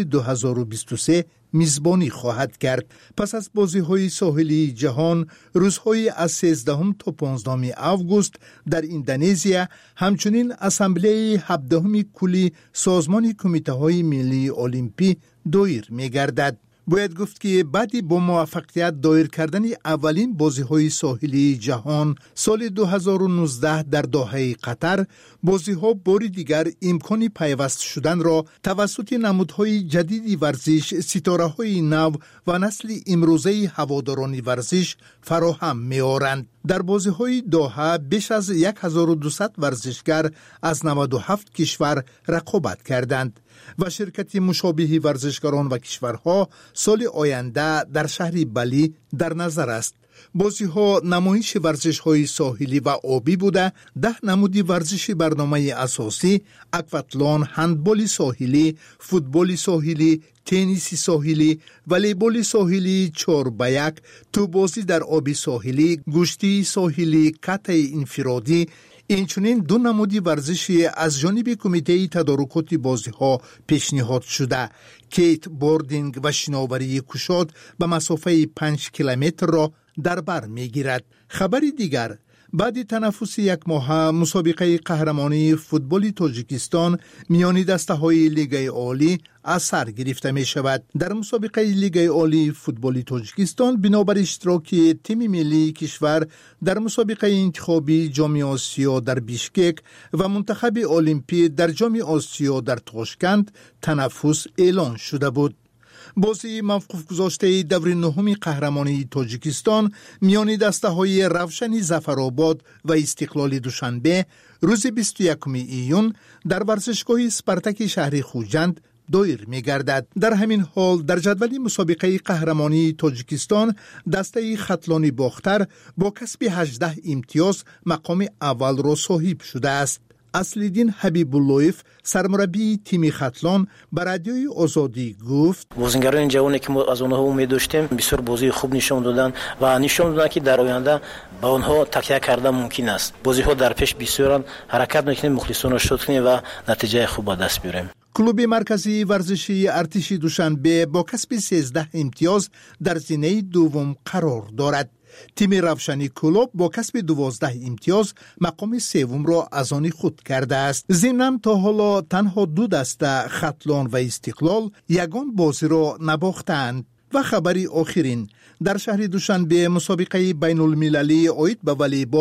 2023 میزبانی خواهد کرد. پس از بازی های ساحلی جهان روزهای از 13 تا 15 آگوست در اندونزیا همچنین اسامبله 17 کلی سازمان کمیته های ملی المپی دایر می گردد. باید گفت که بعد با موفقیت دایر کردن اولین بازی‌های ساحلی جهان سال 2019 در دوحه قطر، بازی‌ها بار دیگر امکان پیوست شدن را توسط نمودهای جدیدی ورزش، ستاره‌های نو و نسل امروزه هواداران ورزش فراهم می‌آورند. در بازی‌های دوحه بیش از 1200 ورزشگر از 97 کشور رقابت کردند و شرکت مشابه ورزشکاران و کشورها سال آینده در شهر بالی در نظر است. بازی‌ها نمایش ورزش‌های ساحلی و آبی بوده. 10 نمود ورزشی برنامه اساسی: اکواتلون، هندبال ساحلی، فوتبال ساحلی، تنیس ساحلی، والیبال ساحلی 4x1، توپ‌بازی در آب ساحلی، گشتی ساحلی، کته انفرادی. اینچنین 2 نمودی ورزشی از جانب کمیته تدارکات بازی‌ها پیشنهاد شده: کیت بوردینگ و شناوری کشاد به مسافه 5 کیلومتر را در بر می‌گیرد. خبری دیگر: بعد تنفس یک ماه مسابقه قهرمانی فوتبال تاجیکستان میان دسته‌های لیگ عالی از سر گرفته می شود. در مسابقه لیگ عالی فوتبال تاجیکستان بنابر اشتراک تیم ملی کشور در مسابقه انتخابی جام آسیا در بیشکک و منتخب المپی در جام آسیا در تاشکند تنفس اعلان شده بود. بازی موقوف گذاشته دور 9 قهرمانی تاجیکستان میان دسته‌های روشن ظفرآباد و استقلال دوشنبه روز 21 ایون در ورزشگاه اسپارتاک شهر خوجند دایر می‌گردد. در همین حال در جدول مسابقه قهرمانی تاجیکستان دسته خطلان باختر با کسب 18 امتیاز مقام اول را صاحب شده است. اصلیدین حبیب‌اللهیف سرمربی تیم خطلان به رادیوی آزادی گفت: بازیگران جوانی که ما از اونها امید داشتیم بسیار بازی خوب نشون دادن و نشون دادن که در آینده با اونها تکیه کردن ممکن است. بازی‌ها در پیش بسیارن، حرکت می‌کنیم، مخلصان را شاد کنیم و نتیجه خوب به دست بیاریم. کلوب مرکزی ورزشی ارتش دوشنبه با کسب 13 امتیاز در زینه دوم قرار دارد. تیم روشنی کلوب با کسب 12 امتیاز مقام سوم را از آن خود کرده است. ضمناً تا حالا تنها 2 دسته خطلان و استقلال یگان بازی را نباختند. و خبری آخرین: در شهر دوشنبه مسابقه بین المللی عاید به والیبال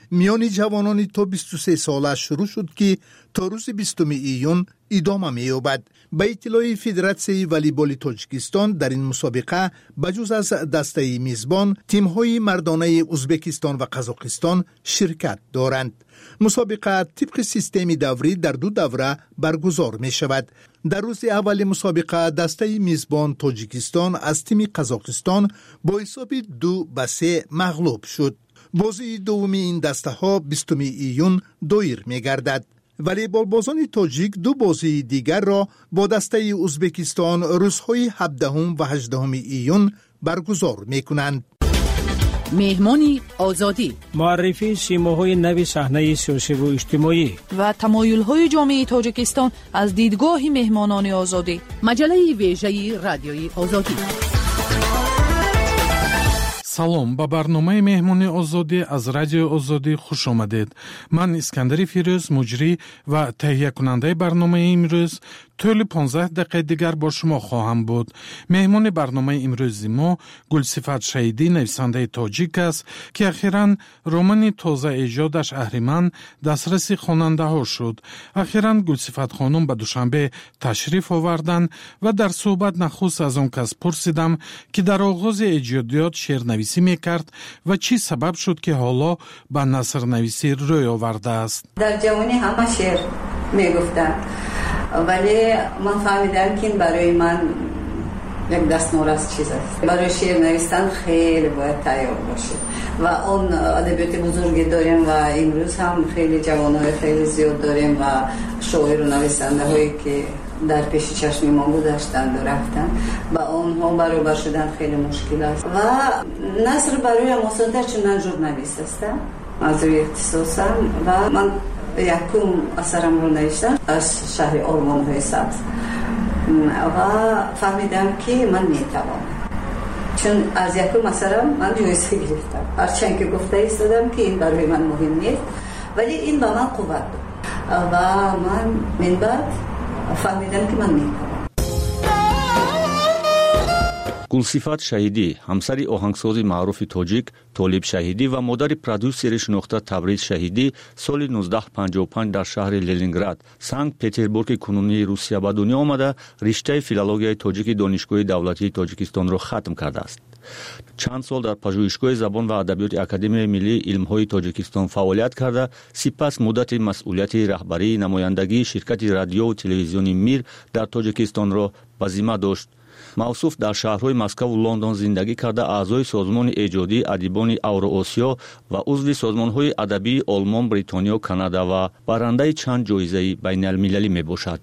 میان جوانان تا 23 ساله شروع شد که تا روز 20 ایون ادامه می‌یابد. به اطلاع فدراسیون والیبال تاجیکستان در این مسابقه بجز از دسته میزبان تیم‌های مردانه ازبکستان و قزاقستان شرکت دارند. مسابقه طبق سیستم دوری در 2 دوره برگزار می شود. در روز اول مسابقه دسته میزبان تاجیکستان از تیم قزاقستان با حساب 2-3 مغلوب شد. بازی دومی این دسته ها 20 ایون دایر می گردد. والیبال بازان تاجیک 2 بازی دیگر را با دسته ازبکستان روزهای 17 و 18 ایون برگزار می کنند. مهمانی آزادی، معرفی سیماهای نو صحنه سیاسی و اجتماعی و تمایل‌های جامعه تاجیکستان از دیدگاه مهمانان آزادی. مجله ویژه رادیوی آزادی. салом ба барномаи меҳмони озодӣ аз радиои озодӣ хуш омадед. ман искандари фирӯз муҷрӣ ва таҳиякунандаи барномаи имрӯз طول 15 دقیقه دیگر با شما خواهم بود. مهمان برنامه امروزی ما گلصفت شهیدی نویسنده تاجیک است که اخیراً رمان تازه ایجادش اهریمن دسترس خواننده ها شد. اخیراً گلصفت خانم به دوشنبه تشریف آوردند و در صحبت نخست از آن کس پرسیدم که در آغاز ایجادیات شعرنویسی میکرد و چی سبب شد که حالا به نثرنویسی روی آورده است. در جوانی همه شعر میگفتم، ولی من فهمیدم که برای من یک دستمزد چیز است. برای شعر نوشتن خیلی باید تیار باشه و اون ادبیات بزرگی داریم و امروز هم خیلی جوانای خیلی زیاد داریم و شاعر و نویسنده هایی که در پیش چشم ما گذشتند و رفتن و اونها برابر شدن خیلی مشکل است و نثر برای مصادر چون ژورنالیست هستم از روی اختصاصم و من یکم اثرم رو نوشتم از شهر آرمان‌های سبز و فهمیدم که من میتوانم، چون از یکم اثرم من جایزه گرفتم، هرچند که گفته ایستادم که این برای من مهم نیست ولی این به من قوت داد و من من بعد فهمیدم که من میتوانم. گلصفت شهیدی همسری آهنگساز معروف تاجیک طالب شهیدی و مادر پرودوسر شناخته تبریز شهیدی سال 1955 در شهر لنینگراد سنت پترزبورگ کنونی روسیه به دنیا آمده رشته فیلولوژی تاجیک دانشگاه دولتی تاجیکستان را ختم کرده است. چند سال در پژوهشگاه زبان و ادبیات اکادمی ملی علم‌های تاجیکستان فعالیت کرده، سپس مدت مسئولیت رهبری نمایندگی شرکت رادیو و تلویزیونی میر در تاجیکستان را به ذمه داشت. موصوف در شهرهای مسکو و لندن زندگی کرده اعضای سازمان ایجادی ادیبان اوراسیا و عضو سازمان‌های ادبی آلمان، بریتانیا و کانادا و برنده چند جایزه بین‌المللی میباشد.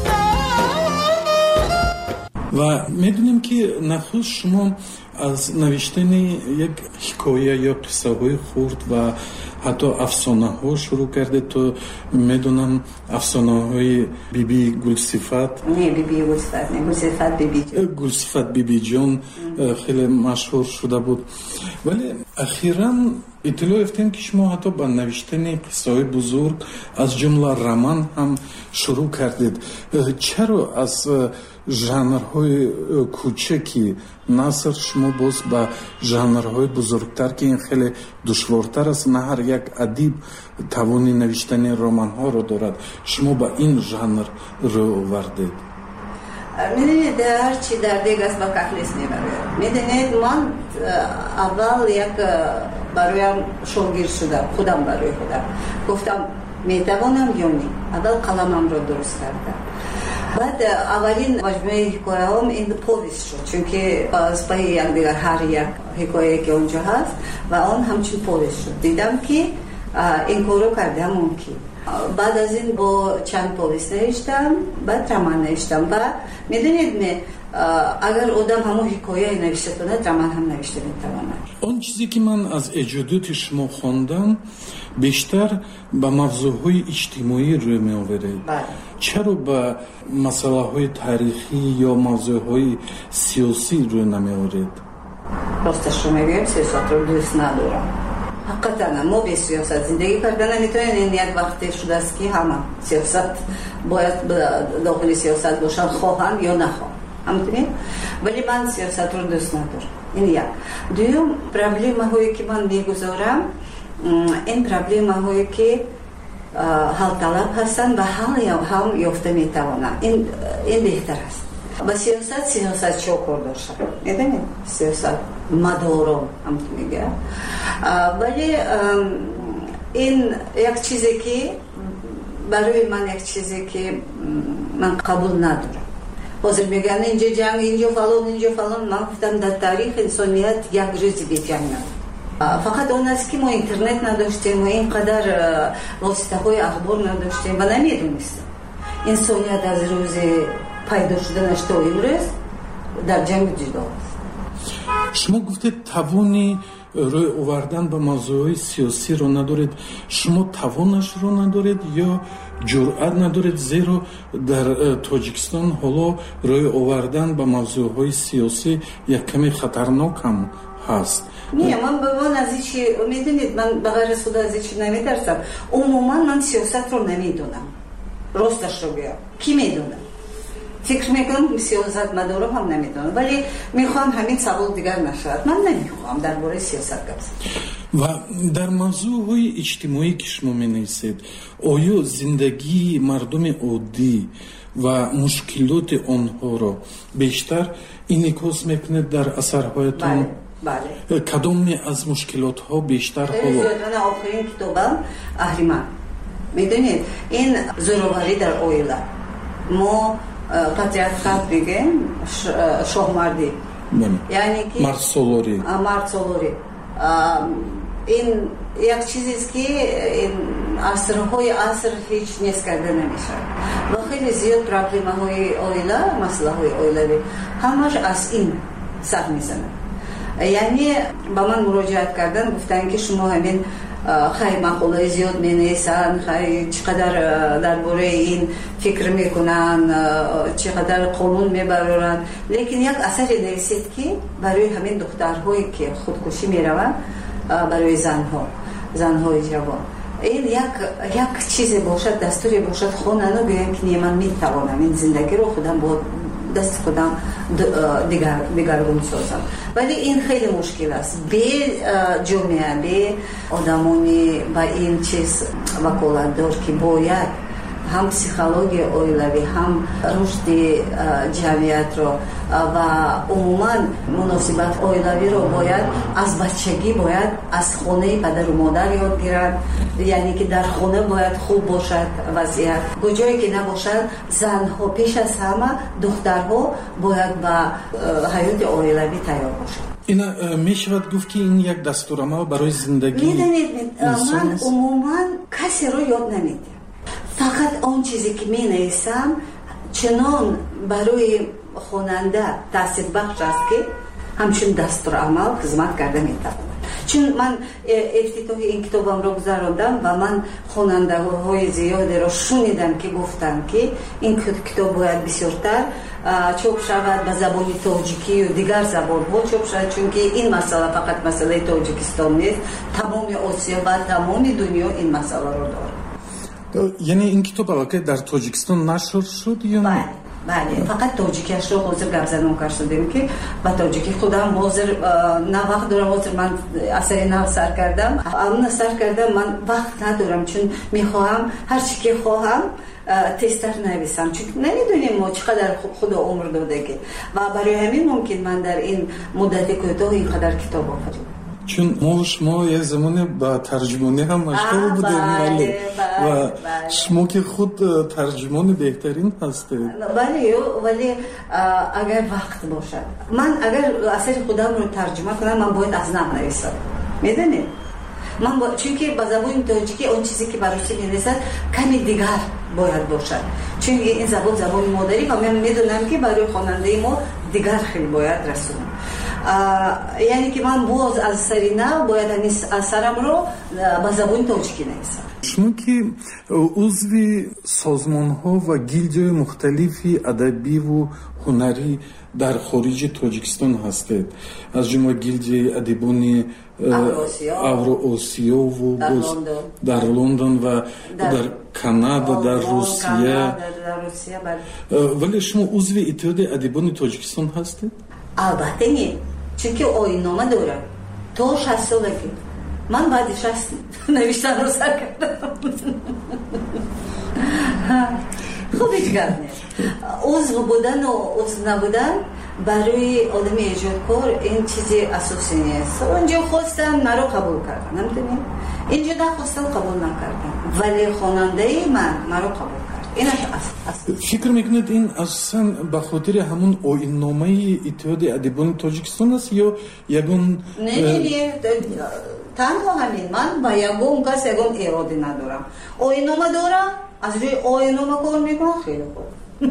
و میدونیم که نخست شما از نوشتن یک حکایه یا قصه های خرد و حتی افسانه ها شروع کرده. تو میدونم افسانه های بیبی گلصفت، نه بیبی گلصفت، نه گلصفت بیبی جان، گلصفت بیبی جان خیلی مشهور شده بود، ولی اخیراً اطلاع یافتیم که شما حتی با نوشتن قصه های بزرگ از جمله رمان هم شروع کردید. چرا از ژانرهای کوچکی نثر شما باز با ژانرهای بزرگتر که این خیلی دشوارتر است، نه هر یک ادیب توانی نوشتن رمان ها رو دارد، شما با این ژانر رو آوردید؟ میدونید هر چی در دیگ است با کفلیس میبره. میدونید من اول یک برایم شاگرد شدم، خودم برای خودم گفتم میتوانم یا نه. اول قلمم رو درست کردم، بعد اولین مجموعه حکایه هم این پویست شد، چون که از پای یک دیگر هر یک حکایه که اونجا هست و آن همچون پویست شد. دیدم که این کارو کردم ممکن. بعد از این با چند پویست نوشتم، بعد رمان نوشتم و میدونید اگر آدم همون حکایه نوشته کنه رمان هم نوشته میتواند. اون چیزی که من از ایجادات شما خواندم بیشتر به موضوعهای اجتماعی روی می آورید. چرا به مسئله های تاریخی یا موضوعهای سیاسی روی نمی آورید؟ راستش رو میگم سیاست رو دوست ندارم. حقیقتا ما به سیاست زندگی کردن نمیتونیم. این یک وقتی شده است که همه سیاست باید داخل سیاست باشن، خواهن یا نخواهن، همونطوری. ولی من سیاست رو دوست ندارم. این یک. دوم پرابلم هایی که من میگذارم این проблема هایی که حل طلب هستند و حل هم یافته میتوانند. این بهتر است. با سیاست چوکور داشت. میدونید سیاست مدارم هم میگه. ولی این یک چیزی که برای من یک چیزی که من قبول ندارم. حاضر میگن اینجا جنگ، اینجا فلان. من گفتم در تاریخ انسانیت یک روزی به جنگ نبود. فقط اون است که ما اینترنت نداشتیم و اینقدر واسطه های اخبار نداشتیم و نمیدونستیم. انسانیت از روز پیدا شدنش تا امروز در جنگ جدا است. شما گفتید توانی روی آوردن به موضوعی سیاسی رو ندارید. شما توانش رو ندارید یا جرأت ندارید؟ زیرا در تاجیکستان حالا روی آوردن به موضوعهای سیاسی یک کمی خطرناک هم هست. نه، من از این چی میدونید، من به غیر خدا از این چی نمیترسم. عموما من سیاست رو نمیدونم. راستش رو بگم، کی میدونه؟ فکر میکنم سیاست مدارم هم نمیدونم، ولی میخوام همین سوال دیگر نشد. من نمیخوام درباره سیاست گپ و در موضوعهای اجتماعی که شما مینویسید، آیا زندگی مردم عادی و مشکلات آنها را بیشتر انعکاس میکنید در اثرهایتان؟ بله. کدام از مشکلات ها بیشتر حالا؟ زیادن آخرین کتابم اهریمن. میدونید این زوروری در اویله، ما پاتریارخات بگیم شاهمردی، یعنی که مرد سالاری. این یک چیزی است که این عصر هیچ نیست کرده نمیشه و خیلی زیاد پرابلم های اویله، مسئله های اویله همش از این سر میزنه. یعنی با من مراجعت کردن، گفتن که شما همین خیلی مقاله زیاد مینویسن، خیلی چقدر درباره این فکر میکنن، چقدر قانون میبرن، لیکن یک اثری نویسید که برای همین دخترهایی که خودکشی میروند، برای زنهای جوان، این یک چیزی باشد، دستوری باشد، خونانو بگن که من میتوانم این زندگی رو خودم با دست خودم دیگرگون سازم. ولی این خیلی مشکل است. به جامعه، به آدمانی با این چیز وکالت دار که باید هم پسیخولوژی اویلوی، هم رشد جمعیت رو و عموما مناسبت اویلوی رو باید از بچگی باید از خانه پدر و مادر یاد گیرند. یعنی که در خانه باید خوب باشد وضعیت، کجایی که نباشد زنها پیش از همه دخترها باید با حیات اویلوی تیار باشد. این میشود گفت که این یک دستورالعمل برای زندگی. میدونید من عموما کسی رو یاد نمیدم، فقط آن چیزی که می نویسم چنان برای خواننده تاثیر بخش است که همچون دستورالعمل خدمت کرده می توانم. چون من افتتاح این کتابم رو گذراندم و من خواننده های زیادی رو شنیدم که گفتن که این کتاب باید بسیارتر چاپ شود به زبان تاجیکی و دیگر زبان ها چاپ شود، چون که این مسئله فقط مسئله تاجیکستان نیست، تمام آسیا و تمام دنیا این مسئله رو داره. یعنی این کتاب البته در تاجیکستان نشر شد یا نه؟ بله، فقط تاجیکیش رو حاضر گپ زدن کردیم که با تاجیکی خودم حاضر نه وقت دارم، حاضر من اثر نه سر کردم، من وقت ندارم، چون میخواهم هر چی که خواهم تستر نویسم، چون نمیدونیم ما چقدر خدا عمر داده که و برای همین ممکن من در این مدت کوتاه اینقدر کتاب آفریدم. چون ما شما یک زمانی با ترجمانی هم مشغول بودیم و شما که خود ترجمان بهترین هستید. ولی اگر وقت باشد، من اگر اثر خودم رو ترجمه کنم، من باید از نام نویسم. میدونید من چون که با زبان تاجیکی اون چیزی که برای می‌نویسد کمی دیگر باید باشد، چون این زبان مادری و من میدونم که برای خواننده ما دیگر خیلی باید رسونم. یعنی که من باز از سرینا باید این اثرم رو با زبان تاجیکی نویسم. شما که عضو سازمان ها و گیلدهای مختلفی ادبی و هنری در خارج تاجیکستان هستید، از جمله گیلد ادیبان اوراسیا و در لندن و در کانادا، در روسیه، ولی شما عضو اتحاد ادیبان تاجیکستان هستید؟ البته نه، چون که آیین نامه دارم تا 60 سالگی من بعدش نوشتن رو سر کردم. خوب هیچ گرد نیست. عضو بودن و عضو نبودن برای آدم ایجادکار این چیزی اساسی نیست. اونجا خواستن مرا قبول کردن، نمیدونیم اینجا نخواستن قبول نکردن، ولی خواننده من مرا قبول کرد. این فکر میکنید این اصلا به خاطر همون آیین‌نامه اتحاد ادیبان تاجیکستان است یا یگان؟ نه تنها همین. من با یگان کس یگان اراده ندارم. آیین‌نامه دارم، از روی آیین‌نامه کار میکنم. خیلی خوب.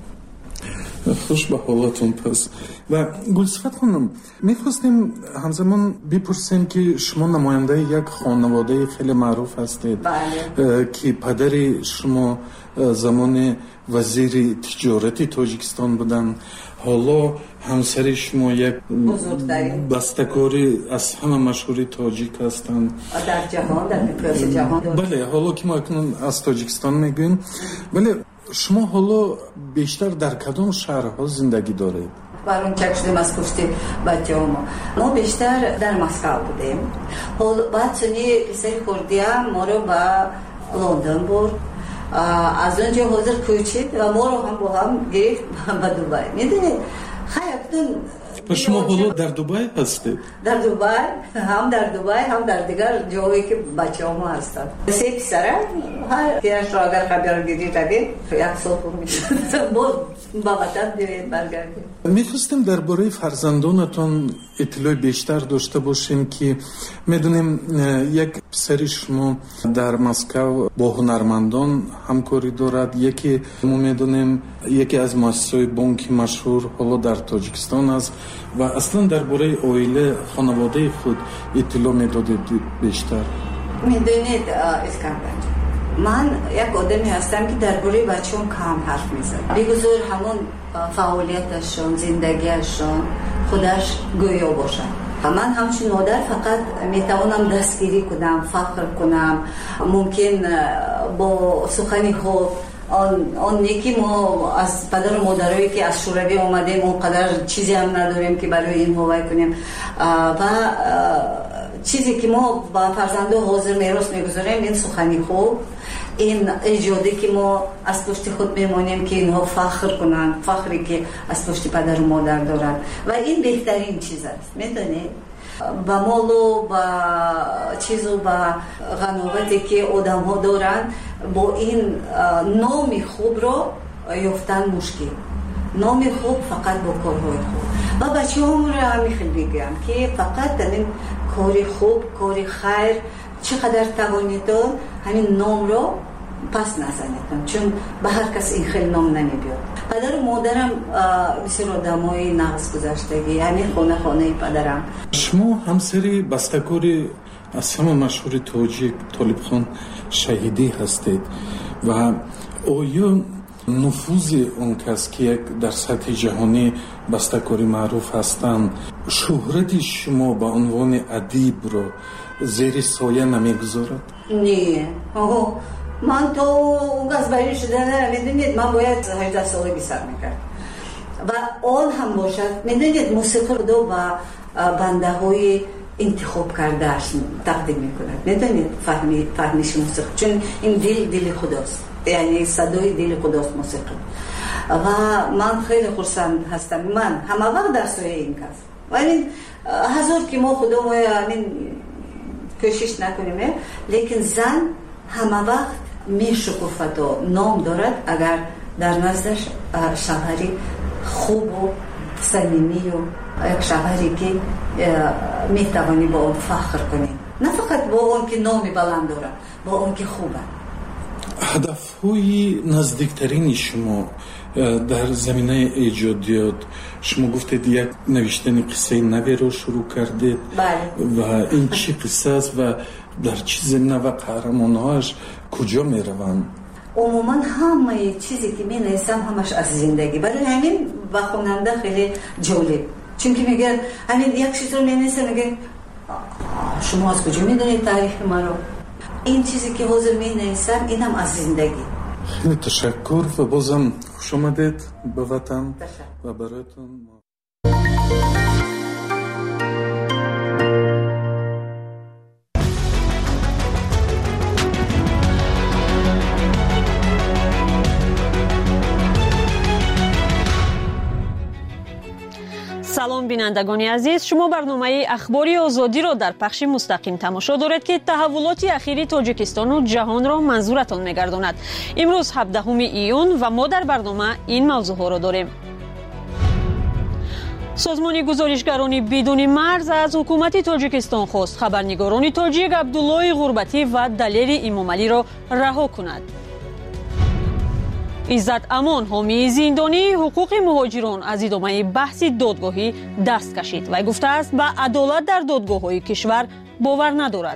خوش به حالتون. پس و گلصفت خانم میخواستیم همزمان بپرسیم که شما نماینده یک خانواده خیلی معروف هستید. بله. که پدر شما زمان وزیر تجارت تاجیکستان بودن، حالا همسر شما یک بسته‌کاری از همه مشهور تاجیک هستند در جهان، در مقیاس جهان. بله، حالا که ما اکنون از تاجیکستان میگوییم، ولی شما حالا بیشتر در کدام شهرها زندگی دارید؟ برون چک شدیم از پشت بچه ما بیشتر در مسکو بودیم. بعد سنی پسری خوردیم ما رو به لندن برد، از اونجا حاضر کوچید و ما رو هم با هم گرفت به دوبای. میدونید خیلی پس شما حالا در دوبای هستید؟ در دوبای، هم در دوبای هم در دیگر جایی که بچه هم هستند. سه پسره، هر پیش را اگر خبر گیری رگه یک سال پر میدید باز با وطن بیایید برگردید. میخواستیم درباره فرزندانتان اطلاع بیشتر داشته باشیم که میدونیم یک پسر شما در مسکو با هنرمندان همکاری دارد، یکی ما میدونیم یکی از مؤسسات بانک مشهور حالا در تاجیکستان است و اصلا درباره عائله خانواده خود اطلاع میدادید بیشتر؟ میدونید اسکندر، من یک آدمی هستم که درباره بچه‌ام کم حرف میزنم. بگذار همون فعالیتشون، زندگیشون خودش گویا باشه. من همچون مادر فقط میتوانم دستگیری کنم، فخر کنم، ممکن با سخنی خوب آن نیکی ما از پدر و مادرایی که از شوروی آمدیم اونقدر چیزی هم نداریم که برای این هوای کنیم و چیزی که ما با فرزنده حاضر میراث میگذاریم این سخنی خوب، این ایجادی که ما از پشت خود میمانیم که اینها فخر کنن، فخری که از پشت پدر و مادر دارن و این بهترین چیز است. میدونید با مال و با چیز و با غناوتی که آدم ها دارن با این نام خوب رو یافتن مشکل. نام خوب فقط با کارهای خوب و بچه هم رو همی خیلی بگم که فقط این کاری خوب، کاری خیر چقدر توانیدن همین نام رو پس نزنیدن، چون به هر کس این خیلی نام نمیبید. پدر و مادرم بسیار آدمای نقص گذشتگی، همین خانه پدرم. شما همسری بسته‌کاری از همه مشهور تاجیک طالب خان شهیدی هستید و آیا نفوذ اون کس که در سطح جهانی بسته‌کاری معروف هستند شهرت شما به عنوان ادیب رو زیر سایه نمیگذارد؟ نه، من تا اون از بری شدن میدونید من باید 18 ساله بیسر میکرد و آن هم باشد. میدونید موسیقی رو با بنده های انتخاب کرده تقدیم میکند. میدونید فهمیش موسیقی، چون این دل خداست، یعنی صدای دل خداست موسیقی و من خیلی خرسند هستم. من همه وقت در سایه این کس و این هزار که ما خدا ما همین کوشش نکنیم، لیکن زن همه وقت میشکفت و نام دارد اگر در نزدش شوهری خوب و صمیمی و یک شوهری که میتوانی با اون فخر کنی، نه فقط با اون که نامی بلند دارد، با اون که خوبه. هدف‌های نزدیکترین شما در زمینه ایجادیات، شما گفتید یک نوشتن قصه نوی رو شروع کردید. بله. و این چی قصه است و در چه زمینه و قهرمان‌هاش کجا میروند؟ عموما همه چیزی که می نویسم همش از زندگی، برای همین با خواننده خیلی جالب، چون که میگه همین یک چیز رو می نویسم میگه شما از کجا میدونید تاریخ ما رو؟ این چیزی که حاضر می نویسم اینم از زندگی. خیلی تشکر و بازم خوش آمدید به وطن و برایتون. سلام بینندگان عزیز، شما برنامه اخباری آزادی را در پخش مستقیم تماشا دارید که تحولات اخیر تاجیکستان و جهان را منظورتان می‌گرداند. امروز 17 ایون و ما در برنامه این موضوع ها را داریم. سازمان گزارشگران بدون مرز از حکومت تاجیکستان خواست خبرنگاران تاجیک عبدالله غربتی و دلیر امامعلی را رها کند. عزت امان حامی زندانی حقوق مهاجران از ادامه بحث دادگاهی دست کشید و گفته است به عدالت در دادگاه‌های کشور باور ندارد.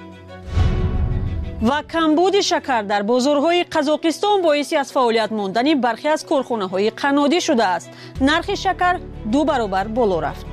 و کمبود شکر در بازارهای قزاقستان باعث از فعالیت ماندن برخی از کارخانه‌های قنادی شده است. نرخ شکر 2 برابر بالا رفت.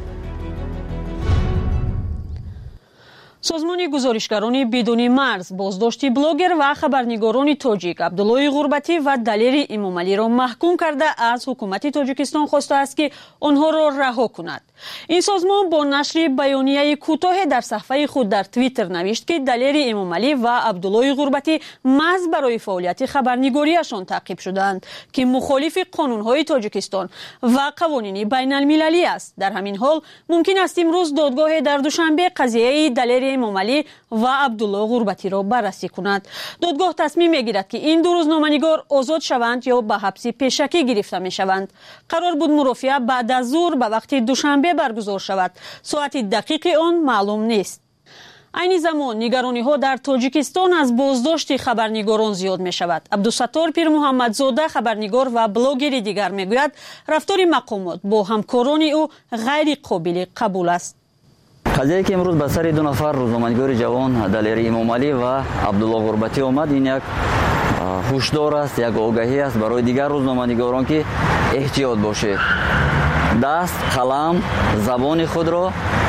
سازمان گزارشگران بدون مرز بازداشت بلاگر و خبرنگاران تاجیک عبدالله غربتی و دلیر امامعلی را محکوم کرده از حکومت تاجیکستان خواسته است که آنها را رها کند. این سازمان با نشر بیانیه کوتاه در صفحه خود در توییتر نوشت که دلیر امامعلی و عبدالله غربتی محض برای فعالیت خبرنگاریشان تعقیب شدند که مخالف قانون‌های تاجیکستان و قوانین بین المللی است. در همین حال ممکن است امروز دادگاه در دوشنبه قضیه دلیر امامعلی و عبدالله غربتی را بررسی کند. دادگاه تصمیم می‌گیرد که این دو روزنامه‌نگار آزاد شوند یا به حبس پیشکی گرفته می‌شوند. قرار بود مرافعه بعد از ظهر به وقت دوشنبه برگزار شود. ساعت دقیق آن معلوم نیست. این زمان نگرانی‌ها در تاجیکستان از بازداشت خبرنگاران زیاد می‌شود. عبدالستار پیر محمدزاده خبرنگار و بلاگر دیگر می‌گوید رفتار مقامات با همکاران او غیر قابل قبول است. قضیه که امروز به سر 2 نفر روزنامه‌نگار جوان دلیر امامعلی و عبدالله غربتی آمد، این یک هشدار است، یک آگاهی است برای دیگر روزنامه‌نگاران که احتیاط باشه. دست، قلم، زبان خود را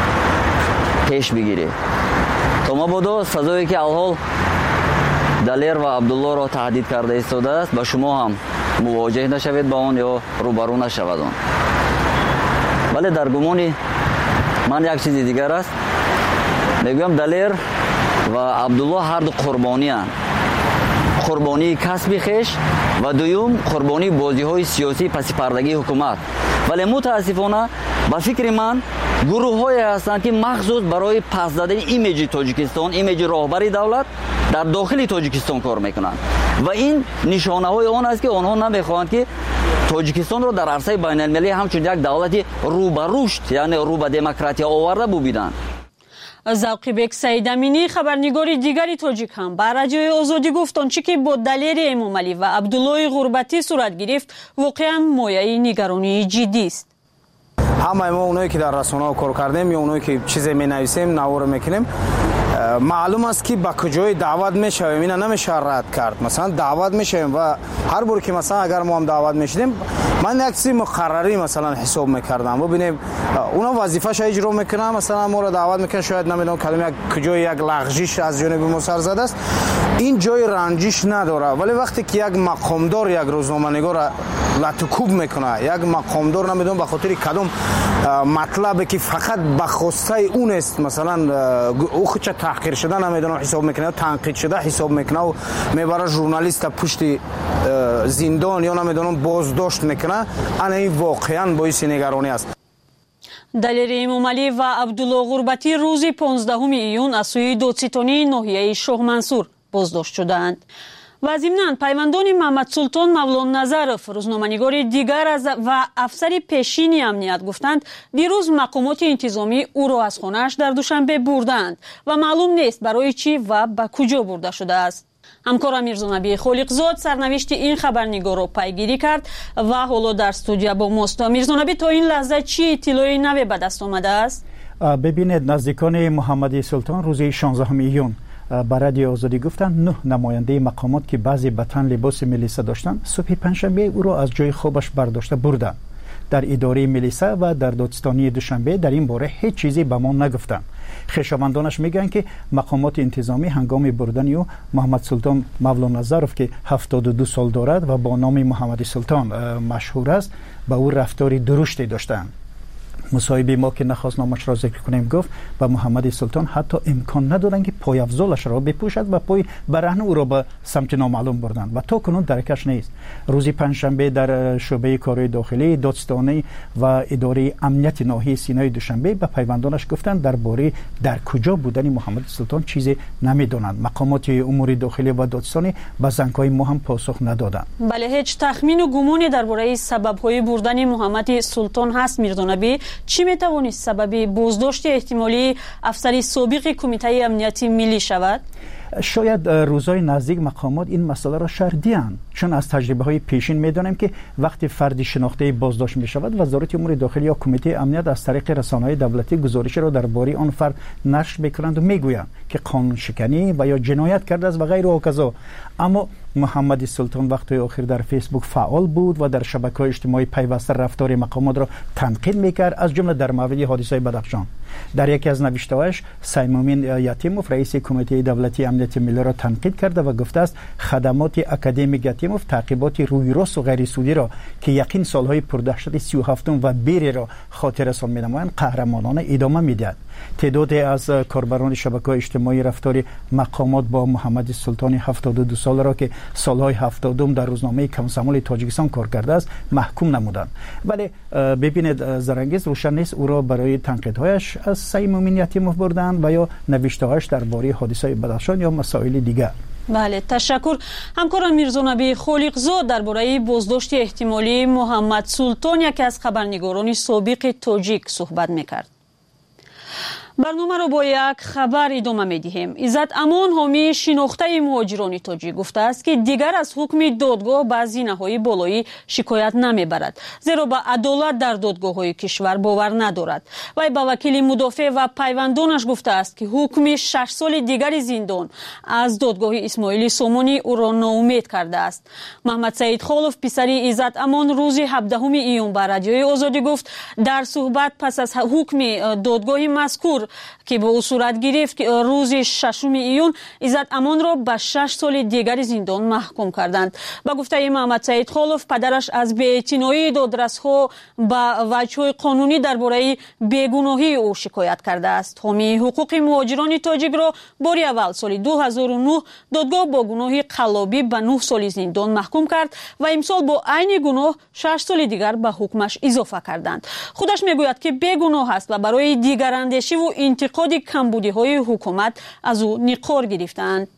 پیش بگیره تا مبادا سزایی که الحال دلیر و عبدالله را تهدید کرده ایستاده است به شما هم مواجه نشوید با آن یا روبرو نشود آن. ولی در گمان من یک چیز دیگر است. میگویم دلیر و عبدالله هر دو قربانی هستند. قربانی کسب خویش و دوم قربانی بازی‌های سیاسی پس پردگی حکومت. ولی متاسفانه با فکر من گروه‌هایی هستند که مخصوص برای پس دادن ایمیج تاجیکستان، ایمیج راهبری دولت در داخل تاجیکستان کار میکنند و این نشانه‌های آن است که آنها نمیخواهند که تاجیکستان را در عرصه بین المللی همچون یک دولت رو به رشد یعنی رو به دموکراسی آورده ببینند. ذوقی‌بک سیدامینی خبرنگار دیگری تاجیک هم بر رادیوی آزادی گفت آنچه که با دلیر امامعلی و عبدالله غربتی صورت گرفت واقعا مایه نگرانی جدی است. همه ما اونایی که در رسانه‌ها کار کردیم یا اونایی که چیزی می‌نویسیم، نوار می‌کنیم، معلوم است که با کجای دعوت میشویم، اینا نمیشه رد کرد. مثلا دعوت میشیم و هر بار که مثلا اگر ما هم دعوت میشدیم، من یک چیز مقرری مثلا حساب میکردم. ببینیم اونا وظیفه‌اش اجرا میکنن، مثلا ما رو دعوت میکنن، شاید نمیدونم کلمه کجای یک لغزش از جانب ما سر زده است، این جای رنجش نداره. ولی وقتی که یک مقامدار یک روزنامه‌نگار لطوکوب میکنه، یک مقامدار نمیدونم به خاطر کدوم مطلبی که فقط به خواسته اون است، مثلا او خودش تحقیر شده نمیدونم حساب میکنه، تنقید شده حساب میکنه و میبره ژورنالیست پشت زندان یا نمیدونم بازداشت میکنه، این واقعا باعث نگرانی است. دلیر امامعلی و عبدالله غربتی روز 15 ایون از سوی دادستانی ناحیه شاه منصور بازداشت شدند. و ضمناً پیوندان محمد سلطان مولان نظرف روزنامه‌نگار دیگر و افسر پیشین امنیت گفتند دیروز مقامات انتظامی او را از خانه‌اش در دوشنبه بردند و معلوم نیست برای چی و به کجا برده شده است. همکارم میرزانبی خالقزاد سرنوشت این خبرنگار را پیگیری کرد و حالا در استودیو با ماست. میرزانبی تا این لحظه چی اطلاعی نوی به دست آمده است؟ ببینید نزدیکان محمد سلطان روز 16 ایون به رادیو آزادی گفتند 9 نماینده مقامات که بعضی به تن لباس ملیسا داشتند صبح پنجشنبه او را از جای خوابش برداشته بردند. در اداره ملیسا و در دادستانی دوشنبه در این باره هیچ چیزی به ما نگفتند. خویشاوندانش میگن که مقامات انتظامی هنگام بردن او محمد سلطان مولان نظرف که 72 سال دارد و با نام محمد سلطان مشهور است با او رفتاری درشتی داشتند. مصاحبه ما که نخواست نامش را ذکر کنیم گفت با محمد سلطان حتی امکان ندادند که پای افضلش را بپوشد و پای برهنه او را به سمت نامعلوم بردند و تا کنون درکش نیست. روز پنجشنبه در شعبه کارهای داخلی دادستانی و اداره امنیت ناحیه سینای دوشنبه به پیوندانش گفتند درباره در کجا بودن محمد سلطان چیزی نمیدونند. مقامات امور داخلی و دادستانی به زنگ‌های ما هم پاسخ ندادند. بله، هیچ تخمین و گمانی درباره سبب‌های بردن محمد سلطان هست میرزا نبی؟ چی میتوانست سبب بازداشت احتمالی افسر سابق کمیته امنیتی ملی شود؟ شاید روزهای نزدیک مقامات این مسئله را شردیان، چون از تجربه های پیشین میدانیم که وقتی فردی شناخته بازداشت می شود وزارت امور داخلی یا کمیته امنیت از طریق رسانه‌های دولتی گزارش را درباره آن فرد نشر میکنند و میگویند که قانون شکنی و یا جنایت کرده است و غیر و کذا. اما محمد سلطان وقتی آخر در فیسبوک فعال بود و در شبکه‌های اجتماعی پیوسته رفتار مقامات را تنقید میکرد، از جمله در مورد حادثه بدخشان. در یکی از نوشته‌هایش سیمومین یتیموف رئیس کمیته دولتی امنیت ملی را تنقید کرده و گفته است خدمات اکادمیک یتیموف تعقیبات روی راست و غیر سودی را که یقین سالهای پردهشت 37 و بیری را خاطررسان می‌نمایند قهرمانانه ادامه می‌دهد. تعدادی از کاربران شبکه‌های اجتماعی رفتار مقامات با محمد سلطان 72 سال را که سالهای 70 در روزنامه کمسمال تاجیکستان کار کرده است محکوم نمودند. ولی ببینید زرنگیز روشن نیست او را برای تنقیدهایش از سیمومین یتیموف بردند و یا نوشته‌هایش درباره حادثه بدخشان یا مسائل دیگر. بله، تشکر. همکارم میرزا نبی خالقزاد درباره بازداشت احتمالی محمد سلطان یکی از خبرنگاران سابق تاجیک صحبت میکرد. برنامه را با یک خبر ادامه می‌دهیم. عزت امان حامی شناخته مهاجران تاجیک گفته است که دیگر از حکم دادگاه به زینه‌های بالایی شکایت نمیبرد، زیرا به عدالت در دادگاه‌های کشور باور ندارد. وی با وکیل مدافع و پیوندانش گفته است که حکم 6 سال دیگر زندان از دادگاه اسماعیل سامانی او را ناامید کرده است. محمد سعید خالف پسری عزت امان روز 17 ایون به رادیوی آزادی گفت در صحبت پس از حکم دادگاه مذکور که به او صورت گرفت که روز 6 ایون عزت امان را به 6 سال دیگر زندان محکوم کردند. با گفته محمد سعید خالف پدرش از بی‌اعتنایی دادرس‌ها با وجه‌های قانونی درباره بیگناهی او شکایت کرده است. حامی حقوق مهاجران تاجیک را بار اول سال 2009 دادگاه با گناه قلابی به 9 سال زندان محکوم کرد و امسال با عین گناه 6 سال دیگر به حکمش اضافه کردند. خودش میگوید که بیگناه است و برای دیگراندیشی و انتقاد کمبودی‌های حکومت از او نقار گرفتند.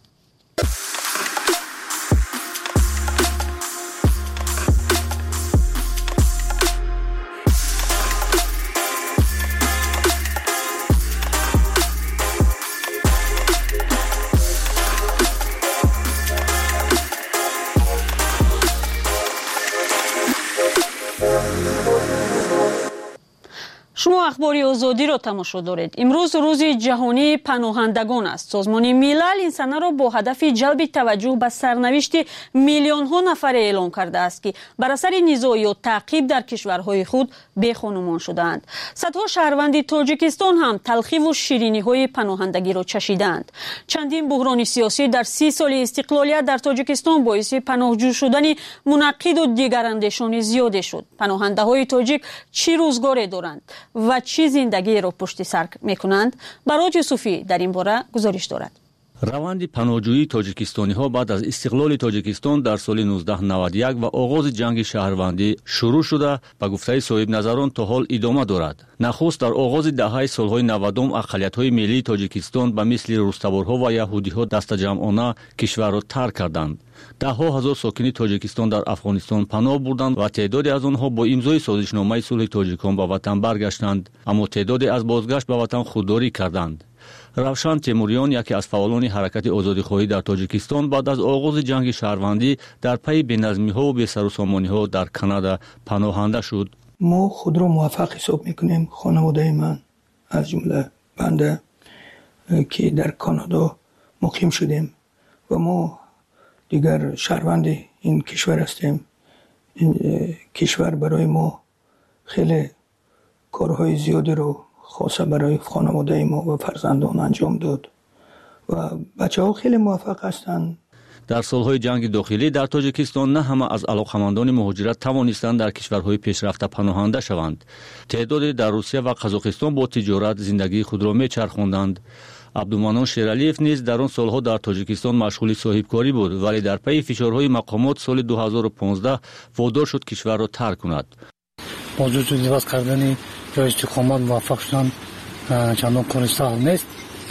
شما اخباری آزادی را تماشا دارید. امروز روز جهانی پناهندگان است. سازمان ملل این سنه را با هدف جلب توجه به سرنوشت میلیون ها نفر اعلام کرده است که بر اثر نزاع و تعقیب در کشورهای خود بیخانمان شدند. صدها شهروند تاجیکستان هم تلخی و شیرینی های پناهندگی را چشیدند. چندین بحران سیاسی در 30 سال استقلالیت در تاجیکستان باعث پناهجو شدن منعقد و دیگراندیشان زیاد شد. پناهنده های تاجیک چی روزگاری دارند و چی زندگی را پشت سر میکنند؟ برای یوسفی در این باره گزارش دارد. روند پناهجویی تاجیکستانی‌ها بعد از استقلال تاجیکستان در سال 1991 و آغاز جنگ شهروندی شروع شده به گفته صاحب نظران تا حال ادامه دارد. نخست در آغاز دهه سالهای 90 اقلیت‌های ملی تاجیکستان به مثل روستوارها و یهودی‌ها دست جمعانه کشور را ترک کردند. ده‌ها هزار ساکن تاجیکستان در افغانستان پناه بردند و تعدادی از آنها با امضای سازشنامه صلح تاجیکان به وطن برگشتند، اما تعدادی از بازگشت به وطن خودداری کردند. روشن تیموریان یکی از فعالان حرکت آزادیخواهی در تاجیکستان بعد از آغاز جنگ شهروندی در پی بی‌نظمی‌ها و بی‌سروسامانی‌ها در کانادا پناهنده شد. ما خود را موفق حساب می‌کنیم، خانواده من از جمله بنده که در کانادا مقیم شدیم و ما دیگر شهروند این کشور هستیم. این کشور برای ما خیلی کارهای زیادی رو خاصه برای خانواده ما و فرزندان انجام داد و بچه ها خیلی موفق هستند. дар солҳои ҷанги дохилӣ дар тоҷикистон на ҳама аз алоқамандони муҳоҷират тавонистанд дар кишварҳои пешрафта паноҳанда шаванд. теъдоде дар Русия ва Қазоқистон бо тиҷорат зиндагии худро мечархонданд. абдуманон шералиев низ дар он солҳо дар тоҷикистон машғули соҳибкорӣ буд, вале дар пайи фишорҳои мақомот соли 2015 водор шуд кишварро тарк кунад. бо ҷустҷӯ иваз кардани ҷои истиқомат муваффақ шудан чандон кори саҳл нест,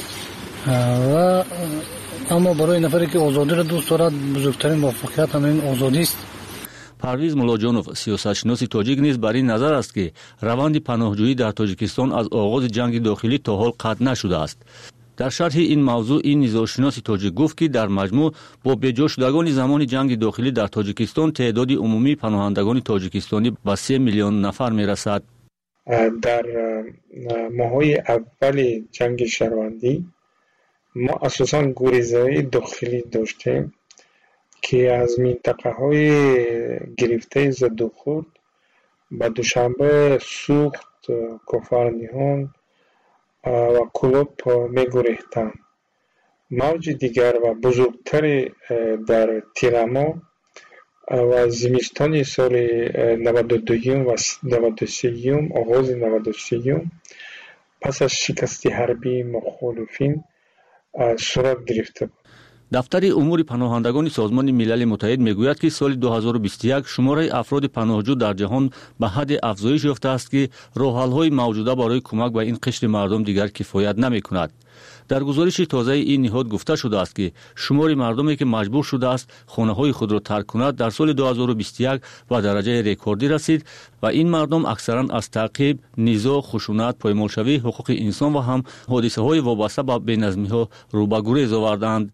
аммо барои нафаре ки озодиро дӯст дорад бузургтарин муваффақият ҳамин озодист. парвиз муллоҷонов сиёсатшиноси тоҷик низ бар ин назар аст ки раванди паноҳҷӯӣ дар тоҷикистон аз оғози ҷанги дохилӣ то ҳол қатъ нашудааст. дар шарҳи ин мавзӯъ ин низошшиноси тоҷик гуфт ки дар маҷмӯъ бо беҷошудагони замони ҷанги дохилӣ дар тоҷикистон теъдоди умумии паноҳандагони тоҷикистонӣ ба 3 миллион нафар мерасад. дар моҳҳои аввали ҷанги шаҳрвандӣ мо асосан гурезаи дохилӣ доштем ки аз минтақаҳои гирифтаи задухурд ба Душанбе, Сухт, Кофарниҳон ва Кулоб мегурехтанд. мавҷи дигар ва бузургтаре дар Тирамо ва зимистони соли 92 ва 93 оғози 93 пас аз шикасти ҳарбии мухолифин сурат гирифта буд. дафтари умури паноҳандагони созмони милали муттаҳид мегӯяд ки соли 2021 шумораи афроди паноҳҷӯ дар ҷаҳон ба ҳадде афзоиш ёфтааст ки роҳҳалҳои мавҷуда барои кӯмак ба ин қишри мардум дигар кифоят намекунад. дар гузориши тозаи ин ниҳод гуфта шудааст ки шумори мардуме ки маҷбур шудааст хонаҳои худро тарк кунад дар соли 2021 ба дараҷаи рекордӣ расид ва ин мардум аксаран аз таъқиб, низоъ, хушунат, поймолшавии ҳуқуқи инсон ва ҳам ҳодисаҳои вобаста ба беназмиҳо рӯ ба гурез оварданд.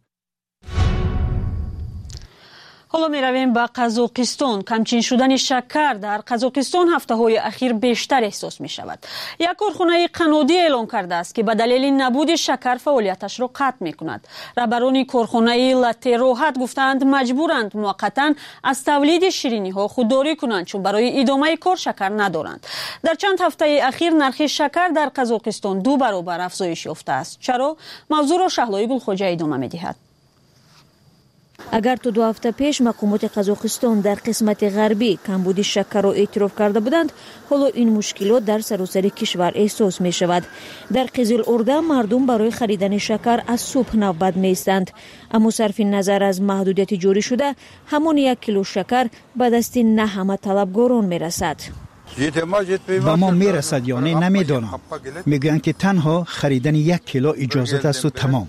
ҳоло меравем ба Қазоқистон. камчин шудани шакар дар Қазоқистон ҳафтаҳои ахир бештар эҳсос мешавад. як корхонаи қаннодӣ эълон кардааст ки ба далели набуди шакар фаъолияташро қатъ мекунад. раҳбарони корхонаи Латте Роҳат гуфтанд маҷбуранд муваққатан аз тавлиди шириниҳо худдорӣ кунанд, чун барои идомаи кор шакар надоранд. дар чанд ҳафтаи ахир нархи шакар дар Қазоқистон 2 баробар афзоиш ёфтааст. чаро? мавзӯъро Шаҳлои Гулхоҷа идома медиҳад. агар то 2 ҳафта пеш мақомоти Қазоқистон дар қисмати ғарбӣ камбуди шакарро эътироф карда буданд, ҳоло ин мушкилот дар саросари кишвар эҳсос мешавад. дар Қизилурда мардум барои харидани шакар аз субҳ навбат меистанд, аммо сарфи назар аз маҳдудияти ҷорӣ шуда ҳамон 1 кило шакар ба дасти на ҳама талабгорон мерасад. ба мо мерасад ё не намедонам. мегӯянд ки танҳо харидани 1 кило иҷозат асту тамом.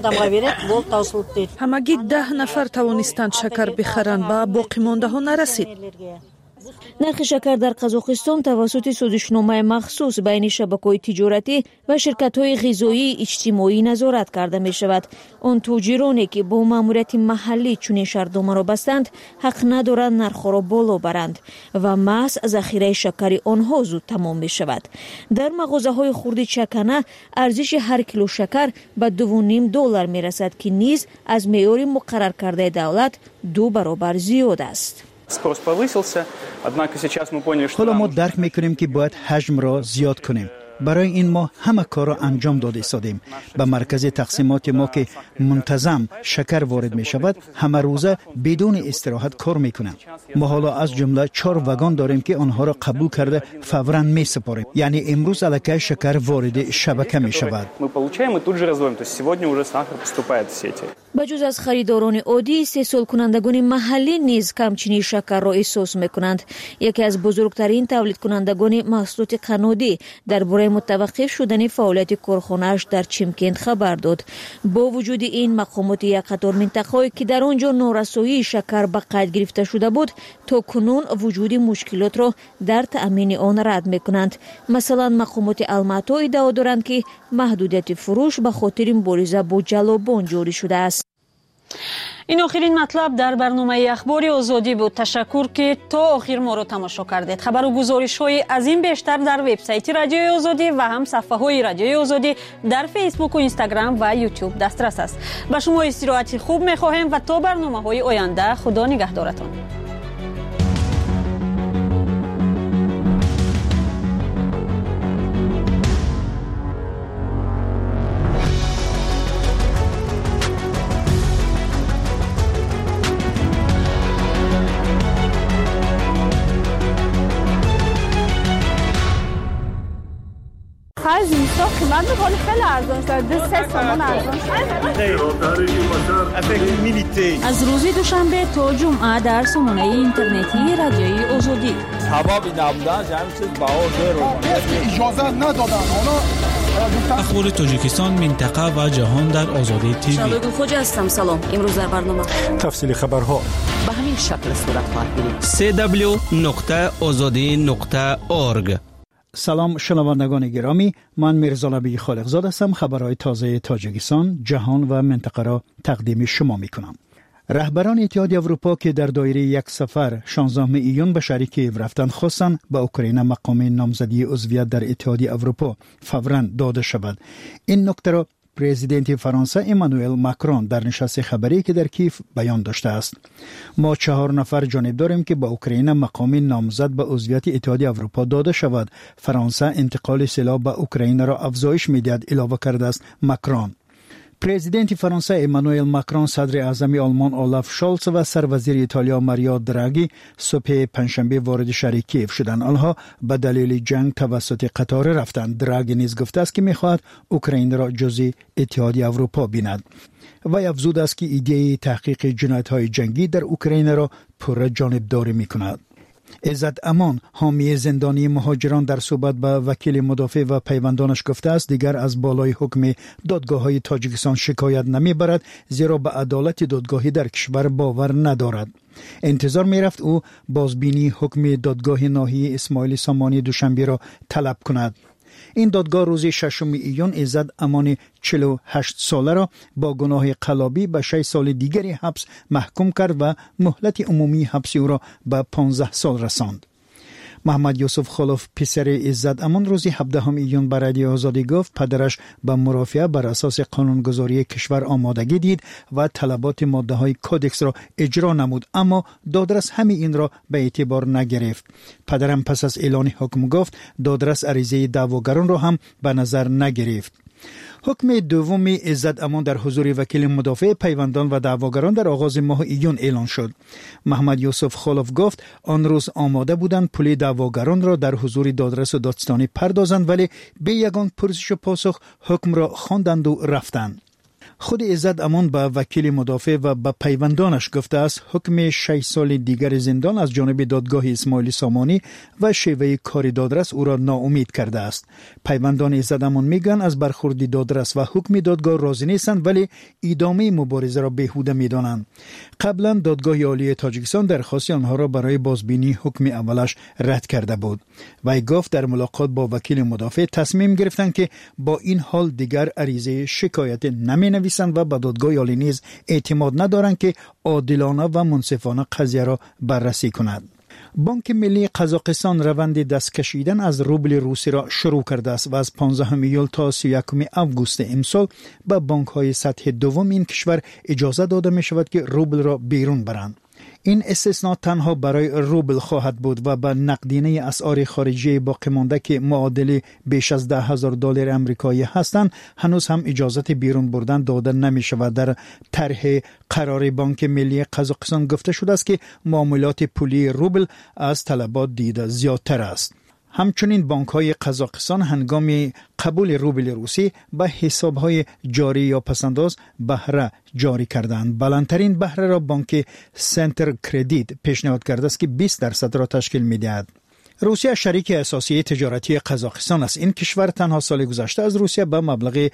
ҳамагӣ 10 нафар тавонистанд шакар бихаранд, ба боқимондаҳо нарасид. нархи шакар дар Қазоқистон тавассути созишномаи махсус байни шабакаҳои тиҷоратӣ ва ширкатҳои ғизоии иҷтимоӣ назорат карда мешавад. он тоҷироне ки бо маъмурияти маҳаллӣ чунин шартномаро бастанд, ҳақ надоранд нархҳоро боло баранд ва маҳз захираи шакари онҳо зуд тамом мешавад. дар мағозаҳои хурди чакана арзиши ҳар кило шакар ба $2.5 мерасад, ки низ аз меъёри муқаррар кардаи давлат 2 баробар зиёд аст. Спрос повысился, однако сейчас мы поняли, что ҳоло мо дарк мекунем ки бояд ҳаҷмро зиёд кунем. барои ин мо ҳама корро анҷом дода истодем. ба маркази тақсимоти мо ки мунтазам шакар ворид мешавад, ҳамарӯза бидуни истироҳат кор мекунанд. мо ҳоло аз ҷумла 4 вагон дорем ки онҳоро қабул карда фавран месупорем. яъне имрӯз аллакай шакар вориди шабака мешавад. Мы получаем и тут же разводим. То есть сегодня уже сахар поступает в сети. ба ҷуз аз харидорони оддӣ, истеҳсолкунандагони маҳаллӣ низ камчини шакарро эҳсос мекунанд. яке аз бузургтарин тавлидкунандагони маҳсулоти қаннодӣ дар бораи мутаваққиф шудани фаъолияти корхонааш дар Чимкент хабар дод. бо вуҷуди ин мақомоти як қатор минтақаҳое ки дар он ҷо норасоии шакар ба қайд гирифта шуда буд, то кунун вуҷуди мушкилотро дар таъмини он рад мекунанд. масалан, мақомоти Алмато иддао доранд ки маҳдудияти фурӯш ба хотири мубориза бо ҷалобон ҷорӣ шудааст. ин охирин матлаб дар барномаи ахбори озодӣ буд. ташаккур ки то охир моро тамошо кардед. хабару гузоришҳои аз ин бештар дар вебсайти Радиои Озодӣ ва ҳам сафҳаҳои Радиои Озодӣ дар Фейсбуку, Инстаграм ва Ютуб дастрас аст. ба шумо истироҳати хуб мехоҳем ва то барномаҳои оянда худо нигаҳдоратон. خرج اینستا قیمت میکنه خیلی ارزان شده 3 تومن ارزان شده. از روز دوشنبه تا جمعه در سامانه اینترنتی رادیوی آزادی. حبابی نبودن جمعی چیز بهار اجازه ندادن. اخبار تاجیکستان، منطقه و جهان در آزادی تیوی. شادو خوجا هستم. سلام. امروز در برنامه تفصیل خبرها به همین شکل صورت خواهد گرفت. www.azadi.org. سلام شنوندگان گرامی، من میرزا نبی خالقزاده هستم. خبرهای تازه تاجیکستان، جهان و منطقه را تقدیم شما میکنم. رهبران اتحادیه اروپا که در دایره یک سفر 16 ایون به شهر کیف رفتند خواستند به اوکراین مقام نامزدی عضویت در اتحادیه اروپا فوراً داده شود. این نکته را پرزیدنت فرانسه امانوئل ماکرون در نشست خبری که در کیف بیان داشته است. ما 4 نفر جانب داریم که به اوکراین مقام نامزد به عضویت اتحادیه اروپا داده شود. فرانسه انتقال سلاح به اوکراین را افزایش می‌دهد، اضافه کرده است ماکرون. پرزیدنت فرانسه امانوئل ماکرون، صدر اعظم آلمان اولاف شولز و سروزیر ایتالیا ماریو دراگی صبح پنجشنبه وارد شهر کیف شدند. آنها به دلیل جنگ توسط قطار رفتند. دراگی نیز گفته است که می‌خواهد اوکراین را جزء اتحادیه اروپا بیند. و افزود است که ایده تحقیق جنایت‌های جنگی در اوکراین را پر جانبداری می‌کند. عزت امان، حامی زندانی مهاجران، در صحبت با وکیل مدافع و پیوندانش گفته است دیگر از بالای حکم دادگاه‌های تاجیکستان شکایت نمی‌برد، زیرا به عدالت دادگاهی در کشور باور ندارد. انتظار می‌رفت او بازبینی حکم دادگاه ناحیه اسماعیل سامانی دوشنبه را طلب کند. این دادگاه روز 6 ایون عزت امان 48 ساله را با گناه قلابی به 6 سال دیگری حبس محکوم کرد و مهلت عمومی حبس او را به 15 سال رساند. محمد یوسف خلوف پسر عزت امان روز 17 ایون به رادیو آزادی گفت پدرش به مرافعه بر اساس قانونگذاری کشور آمادگی دید و طلبات ماده های کودکس را اجرا نمود، اما دادرس همین این را به اعتبار نگرفت. پدرم پس از اعلان حکم گفت دادرس عریضه دعواگران را هم به نظر نگرفت. حکم دوم عزت امان در حضور وکیل مدافع پیوندان و دعواگران در آغاز ماه ایون اعلان شد. محمد یوسف خلوف گفت آن روز آماده بودند پول دعواگران را در حضور دادرس و دادستانی پردازند، ولی به یگان پرسش و پاسخ حکم را خواندند و رفتند. خود عزت امان به وکیل مدافع و به پیوندانش گفته است حکم 6 سال دیگر زندان از جانب دادگاه اسماعیل سامانی و شیوه کار دادرس او را ناامید کرده است. پیوندان عزت امان میگن از برخورد دادرس و حکم دادگاه راضی نیستند، ولی ادامه مبارزه را بیهوده میدانند. قبلا دادگاه عالی تاجیکستان درخواست آنها را برای بازبینی حکم اولش رد کرده بود. وی گفت در ملاقات با وکیل مدافع تصمیم گرفتند که با این حال دیگر عریضه شکایت نمی‌نویسند و به دادگاه عالی نیز اعتماد ندارند که عادلانه و منصفانه قضیه را بررسی کند. بانک ملی قزاقستان روند دست کشیدن از روبل روسی را شروع کرده است و از 15 ایول تا 31 آگوست امسال به بانک‌های سطح دوم این کشور اجازه داده می شود که روبل را بیرون برند. این استثناء تنها برای روبل خواهد بود و به نقدینه اسعار خارجی باقی مانده که معادل بیش از $10,000 آمریکایی هستند هنوز هم اجازت بیرون بردن داده نمی شود. در طرح قرار بانک ملی قزاقستان گفته شده است که معاملات پولی روبل از طلبات دیده زیادتر است. همچنین بانک‌های قزاقستان هنگام قبول روبل روسی به حساب‌های جاری یا پسنداز بهره جاری کردند. بلندترین بهره را بانک سنتر کردیت پیشنهاد کرده است که 20% را تشکیل می‌دهد. روسیه شریک اساسی تجارتی قزاقستان است. این کشور تنها سال گذشته از روسیه به مبلغ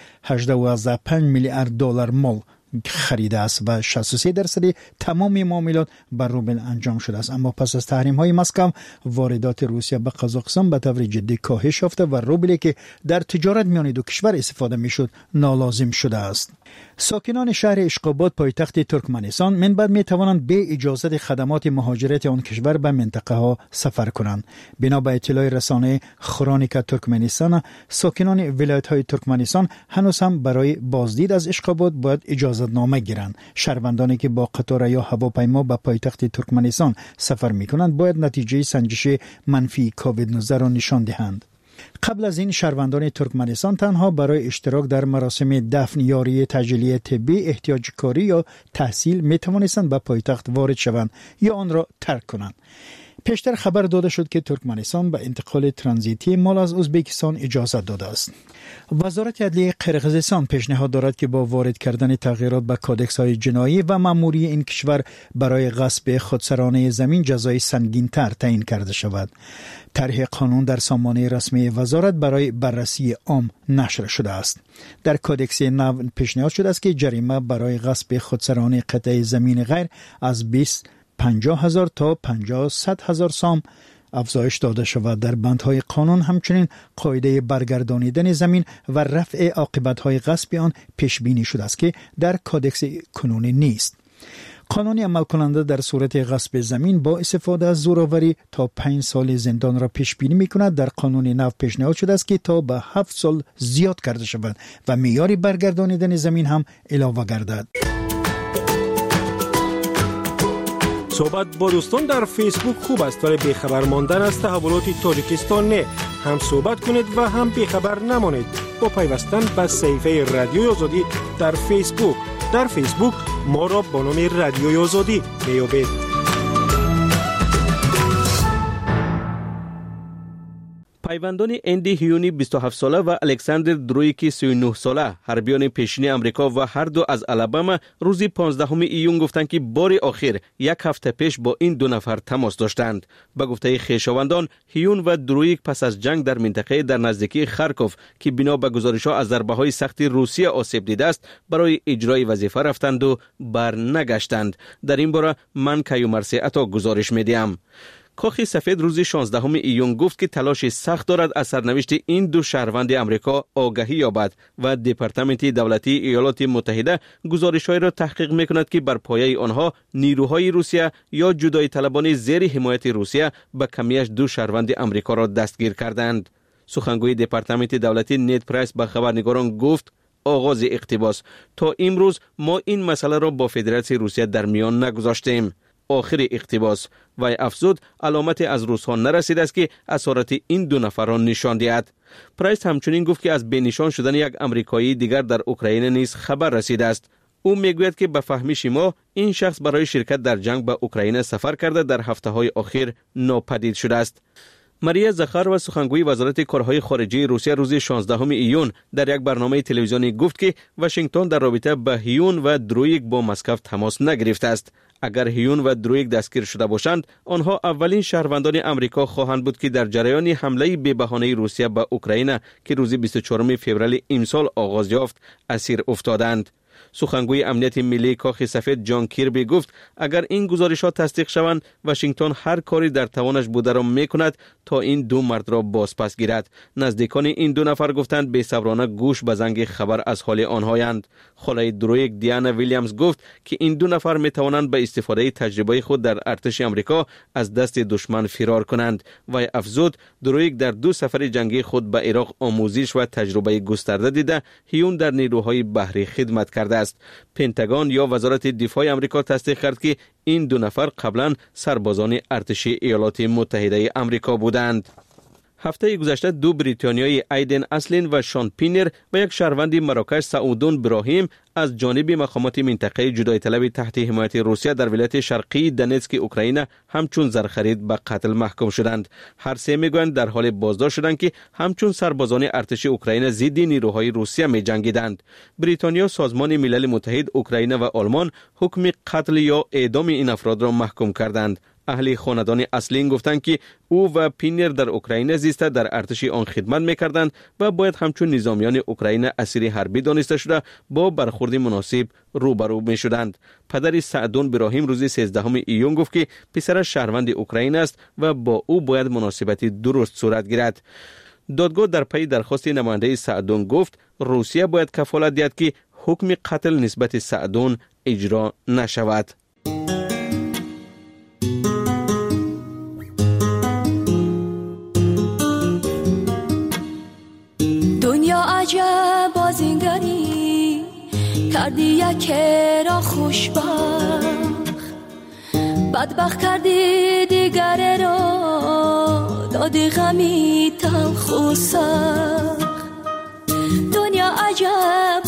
18.5 میلیارد دلار مال خریده است و 63% تمام معاملات بر روبل انجام شده است. اما پس از تحریم‌های مسکو واردات روسیه به قزاقستان به طور جدی کاهش یافته و روبلی که در تجارت میان دو کشور استفاده میشد نالازم شده است. ساکنان شهر اشقاباد پایتخت ترکمنستان من بعد می توانند به اجازه خدمات مهاجرت آن کشور به منطقه ها سفر کنند. بنا به اطلاع رسانه خرونیکا ترکمنستان، ساکنان ولایت های ترکمنستان هنوز هم برای بازدید از اشقاباد باید اجازه نامه گیرند. شهروندانی که با قطار یا هواپیما به پایتخت ترکمنستان سفر می کنند باید نتیجه سنجش منفی کووید 19 را نشان دهند. قبل از این شهروندان ترکمنستان تنها برای اشتراک در مراسم دفن، یاری تجلیه طبی، احتیاج کاری یا تحصیل می توانستند به پایتخت وارد شوند یا آن را ترک کنند. پیشتر خبر داده شد که ترکمنستان به انتقال ترانزیتی مال از ازبکستان اجازه داده است. وزارت عدلیه قرقیزستان پیشنهاد دارد که با وارد کردن تغییرات به کودکس های جنایی و مأموری این کشور برای غصب خودسرانه زمین جزای سنگین‌تر تعیین کرده شود. طرح قانون در سامانه رسمی وزارت برای بررسی عام نشر شده است. در کودکس نو پیشنهاد شده است که جریمه برای غصب خودسرانه قطعه زمین غیر از 50,000 تا 50,000 سام افزایش داده شود. در بندهای قانون همچنین قاعده برگردانیدن زمین و رفع عاقبت‌های غصب آن پیش بینی شده است که در کودکس کنونی نیست. قانون عمل کننده در صورت غصب زمین با استفاده از زورآوری تا 5 سال زندان را پیش بینی می‌کند. در قانون نو پیشنهاد شده است که تا به 7 سال زیاد کرده شود و معیار برگردانیدن زمین هم علاوه گردد. صحبت با دوستان در فیسبوک خوب است، ولی بیخبر ماندن از تحولات تاجیکستان نه. هم صحبت کنید و هم بیخبر نمانید با پیوستن به صفحه رادیوی آزادی در فیسبوک. در فیسبوک ما را با نام رادیوی آزادی بیابید. پیوندان اندی هیونی 27 ساله و الکساندر درویکی 39 ساله حربیان پیشین امریکا و هر دو از آلاباما روز 15 ایون گفتند که بار آخر یک هفته پیش با این دو نفر تماس داشتند. به گفته خویشاوندان، هیون و درویک پس از جنگ در منطقه در نزدیکی خارکوف که بنا به گزارش‌ها از ضربه‌های سخت روسیه آسیب دیده است برای اجرای وظیفه رفتند و برنگشتند. در این باره من کیومرسی عطا گزارش می‌دهم. کاخ سفید روز 16 ایون گفت که تلاش سخت دارد از سرنوشت این دو شهروند امریکا آگاهی یابد و دپارتمنت دولتی ایالات متحده گزارش‌هایی را تحقیق می‌کند که بر پایه آنها نیروهای روسیه یا جدایی طلبان زیر حمایت روسیه به کمیش دو شهروند امریکا را دستگیر کردند. سخنگوی دپارتمنت دولتی نید پرایس به خبرنگاران گفت آغاز اقتباس: تا امروز ما این مسئله را با فدراسیون روسیه در میان نگذاشتیم. آخر اقتباس. و افزود علامت از روس‌ها نرسیده است که اسارت این دو نفران نشان دهد. پرایس همچنین گفت که از بینشان شدن یک امریکایی دیگر در اوکراین نیز خبر رسیده است. او میگوید که به فهمیش ما این شخص برای شرکت در جنگ به اوکراین سفر کرده در هفته‌های اخیر ناپدید شده است. ماریا زخاروا سخنگوی وزارت کارهای خارجه روسیه روز 16 ایون در یک برنامه تلویزیونی گفت که واشنگتن در رابطه با هیون و درویک با مسکو تماس نگرفته است. اگر هیون و درویک دستگیر شده باشند، آنها اولین شهروندان امریکا خواهند بود که در جریان حمله بی‌بهانه روسیه به اوکراین که روز 24 فوریه امسال آغاز یافت اسیر افتادند. سخنگوی امنیت ملی کاخ سفید جان کیربی گفت اگر این گزارشات تصدیق شوند، واشنگتن هر کاری در توانش بوده را میکند تا این دو مرد را بازپس گیرد. نزدیکان این دو نفر گفتند بی‌صبرانه گوش به زنگ خبر از حال آنهایند. خاله درویک دیانا ویلیامز گفت که این دو نفر میتوانند به استفاده تجربه خود در ارتش امریکا از دست دشمن فرار کنند. و افزود درویک در دو سفر جنگی خود به عراق آموزش و تجربه گسترده دیده، هیون در نیروهای بحری خدمت کرده است. پنتاگون یا وزارت دفاع امریکا تصدیق کرد که این دو نفر قبلا سربازان ارتش ایالات متحده امریکا بودند. هفته گذشته دو بریتانیایی ایدن اسلین و شان پینر و یک شهروند مراکش سعودون براهیم از جانب مقامات منطقه جدایی طلب تحت حمایت روسیه در ولایت شرقی دونتسک اوکراین همچون زرخرید به قتل محکوم شدند. هر سه میگویند در حال بازداشت شدند که همچون سربازان ارتش اوکراین ضد نیروهای روسیه می‌جنگیدند. بریتانیا، سازمان ملل متحد، اوکراین و آلمان حکم قتل یا اعدام این افراد را محکوم کردند. اهل خاندان اسلین گفتند که او و پینر در اوکراین زیسته در ارتش آن خدمت می‌کردند و باید همچون نظامیان اوکراین اسیر حربی دانسته شده با برخورد مناسب روبرو می‌شدند. پدر سعدون براهیم روز 13 ایون گفت که پسرش شهروند اوکراین است و با او باید مناسبت درست صورت گیرد. دادگاه در پی درخواست نماینده سعدون گفت روسیه باید کفالت دهد که حکم قتل نسبت سعدون اجرا نشود. دنیا عجب بازینگری کردی یک را خوشبخت، بدبخت کردی دیگر را دادی غمی تلخ و سخت. دنیا عجب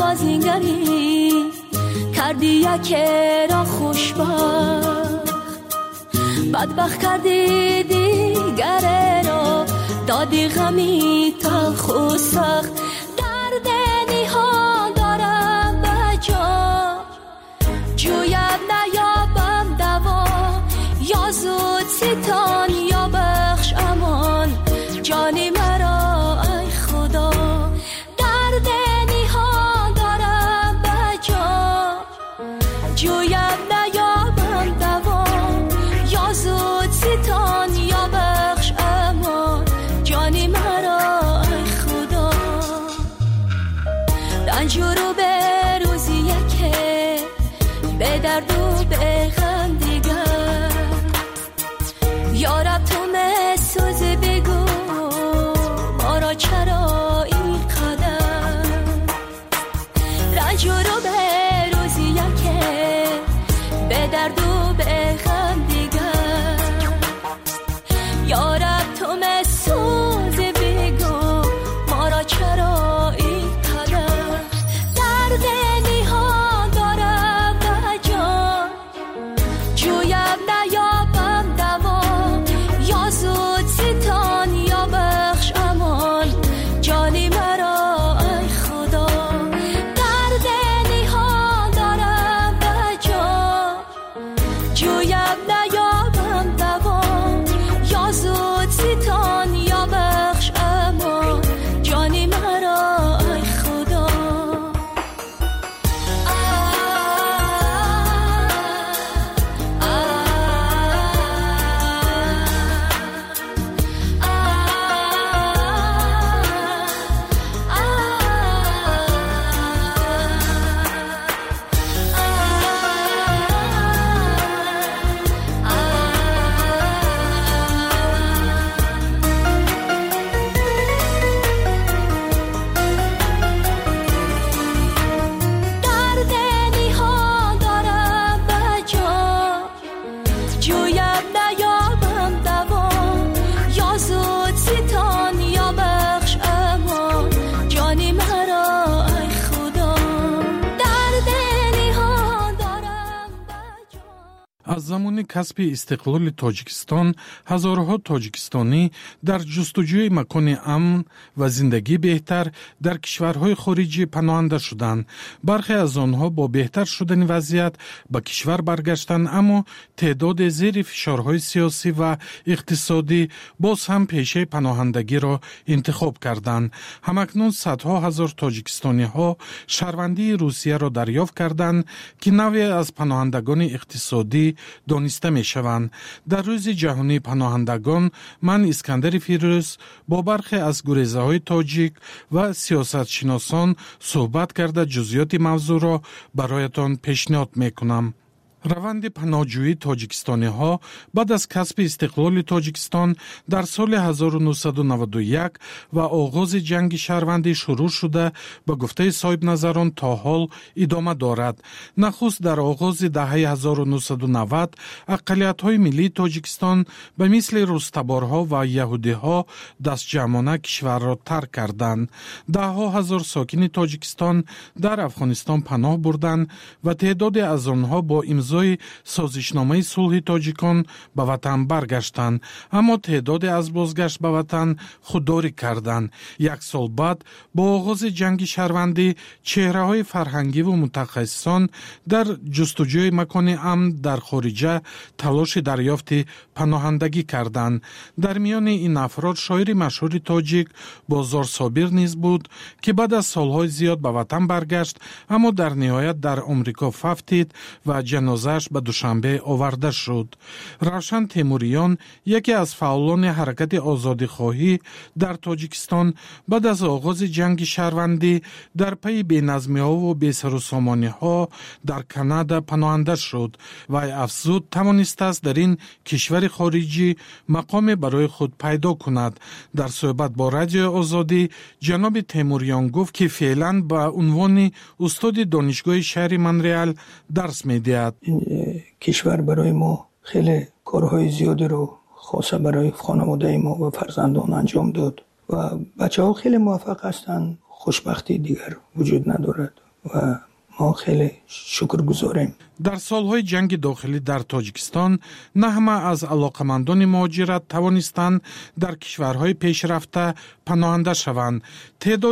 بازینگری کردی یک را خوشبخت، بدبخت کردی دیگره را، دادی غمی تلخ و سخت، درد نهان دارم به جا، جویم نیابم دوا، یا زود ستان یا بخش امان، جانی مرا ای خدا، درد نهان دارم به جا، جویم نیابم دوا، یا زود ستان یا بخش امان، جانی مرا ای خدا، رنجور و به روزی که به درد و به غم دیگر، یارب تو مسوز بگو ما را چرا این قدر، رنجور و به روزی که به درد و به غم دیگر، یارب تو مسوز بگو ما را چرا این قدر، درد نهان دارم به جان، جویم نیابم دوا، یا زود ستان یا بخش امان، جانی مرا ای خدا، درد نهان دارم به جان، جویم نیابم دوا، یا زود ستان یا بخش امان، جانی مرا ای خدا. درد نهان دارم به جان، جویم نیابم دوا، یا زود ستان یا بخش امان، جانی مرا ای خدا، درد نهان دارم به جان. از زمان کسب استقلال تاجیکستان هزارها تاجیکستانی در جستجوی مکان امن و زندگی بهتر در کشورهای خارجی پناهنده شدند. برخی از آنها با بهتر شدن وضعیت به کشور برگشتند، اما تعداد زیر فشارهای سیاسی و اقتصادی باز هم پیشه پناهندگی را انتخاب کردند. همکنون صدها هزار تاجیکستانی ها شهروندی روسیه را دریافت کردند که نوعی از پناهندگان اقتصادی دانسته می شوند. در روز جهانی پناهندگان من اسکندر فیروز با برخی از گریزه های تاجیک و سیاست شناسان صحبت کرده جزئیات موضوع را برایتان پیشنهاد می کنم. روند پناهجویی تاجیکستانی ها بعد از کسب استقلال تاجیکستان در سال 1991 و آغاز جنگ شهروندی شروع شده به گفته صاحب نظران تا حال ادامه دارد. نخست در آغاز دهه 1990 اقلیت های ملی تاجیکستان به مثل روستبارها و یهودی ها دست جمعانه کشور را ترک کردند. ده ها هزار ساکن تاجیکستان در افغانستان پناه بردند و تعداد از آنها با امضای سازشنامه صلح تاجیکان به وطن برگشتند، اما تعداد از بازگشت به وطن خودداری کردند. یک سال بعد با آغاز جنگ شهروندی چهره های فرهنگی و متخصصان در جستجوی مکان امن در خارجه تلاش دریافت پناهندگی کردند. در میان این افراد شاعر مشهور تاجیک بازار صابر نیز بود که بعد از سالهای زیاد به وطن برگشت، اما در نهایت در آمریکا فوتید و جنازه‌اش به دوشنبه آورده شد. روشن تیموریان، یکی از فعالان حرکت آزادیخواهی در تاجیکستان، بعد از آغاز جنگ شهروندی در پی بی‌نظمی‌ها و بی‌سروسامانی‌ها در کانادا پناهنده شد و افزود توانسته است در این کشور خارجی مقام برای خود پیدا کند. در صحبت با رادیو آزادی جناب تیموریان گفت که فعلا به عنوان استاد دانشگاه شهر مونترال درس می‌دهد. این کشور برای ما خیلی کارهای زیادی رو خاصه برای خانواده ما و فرزندان انجام داد و بچه ها خیلی موفق هستند. خوشبختی دیگر وجود ندارد و ما خیلی شکرگزاریم. در سالهای جنگ داخلی در تاجیکستان نه همه از علاقمندان مهاجرت توانستند در کشورهای پیشرفته پناهنده شوند. تعداد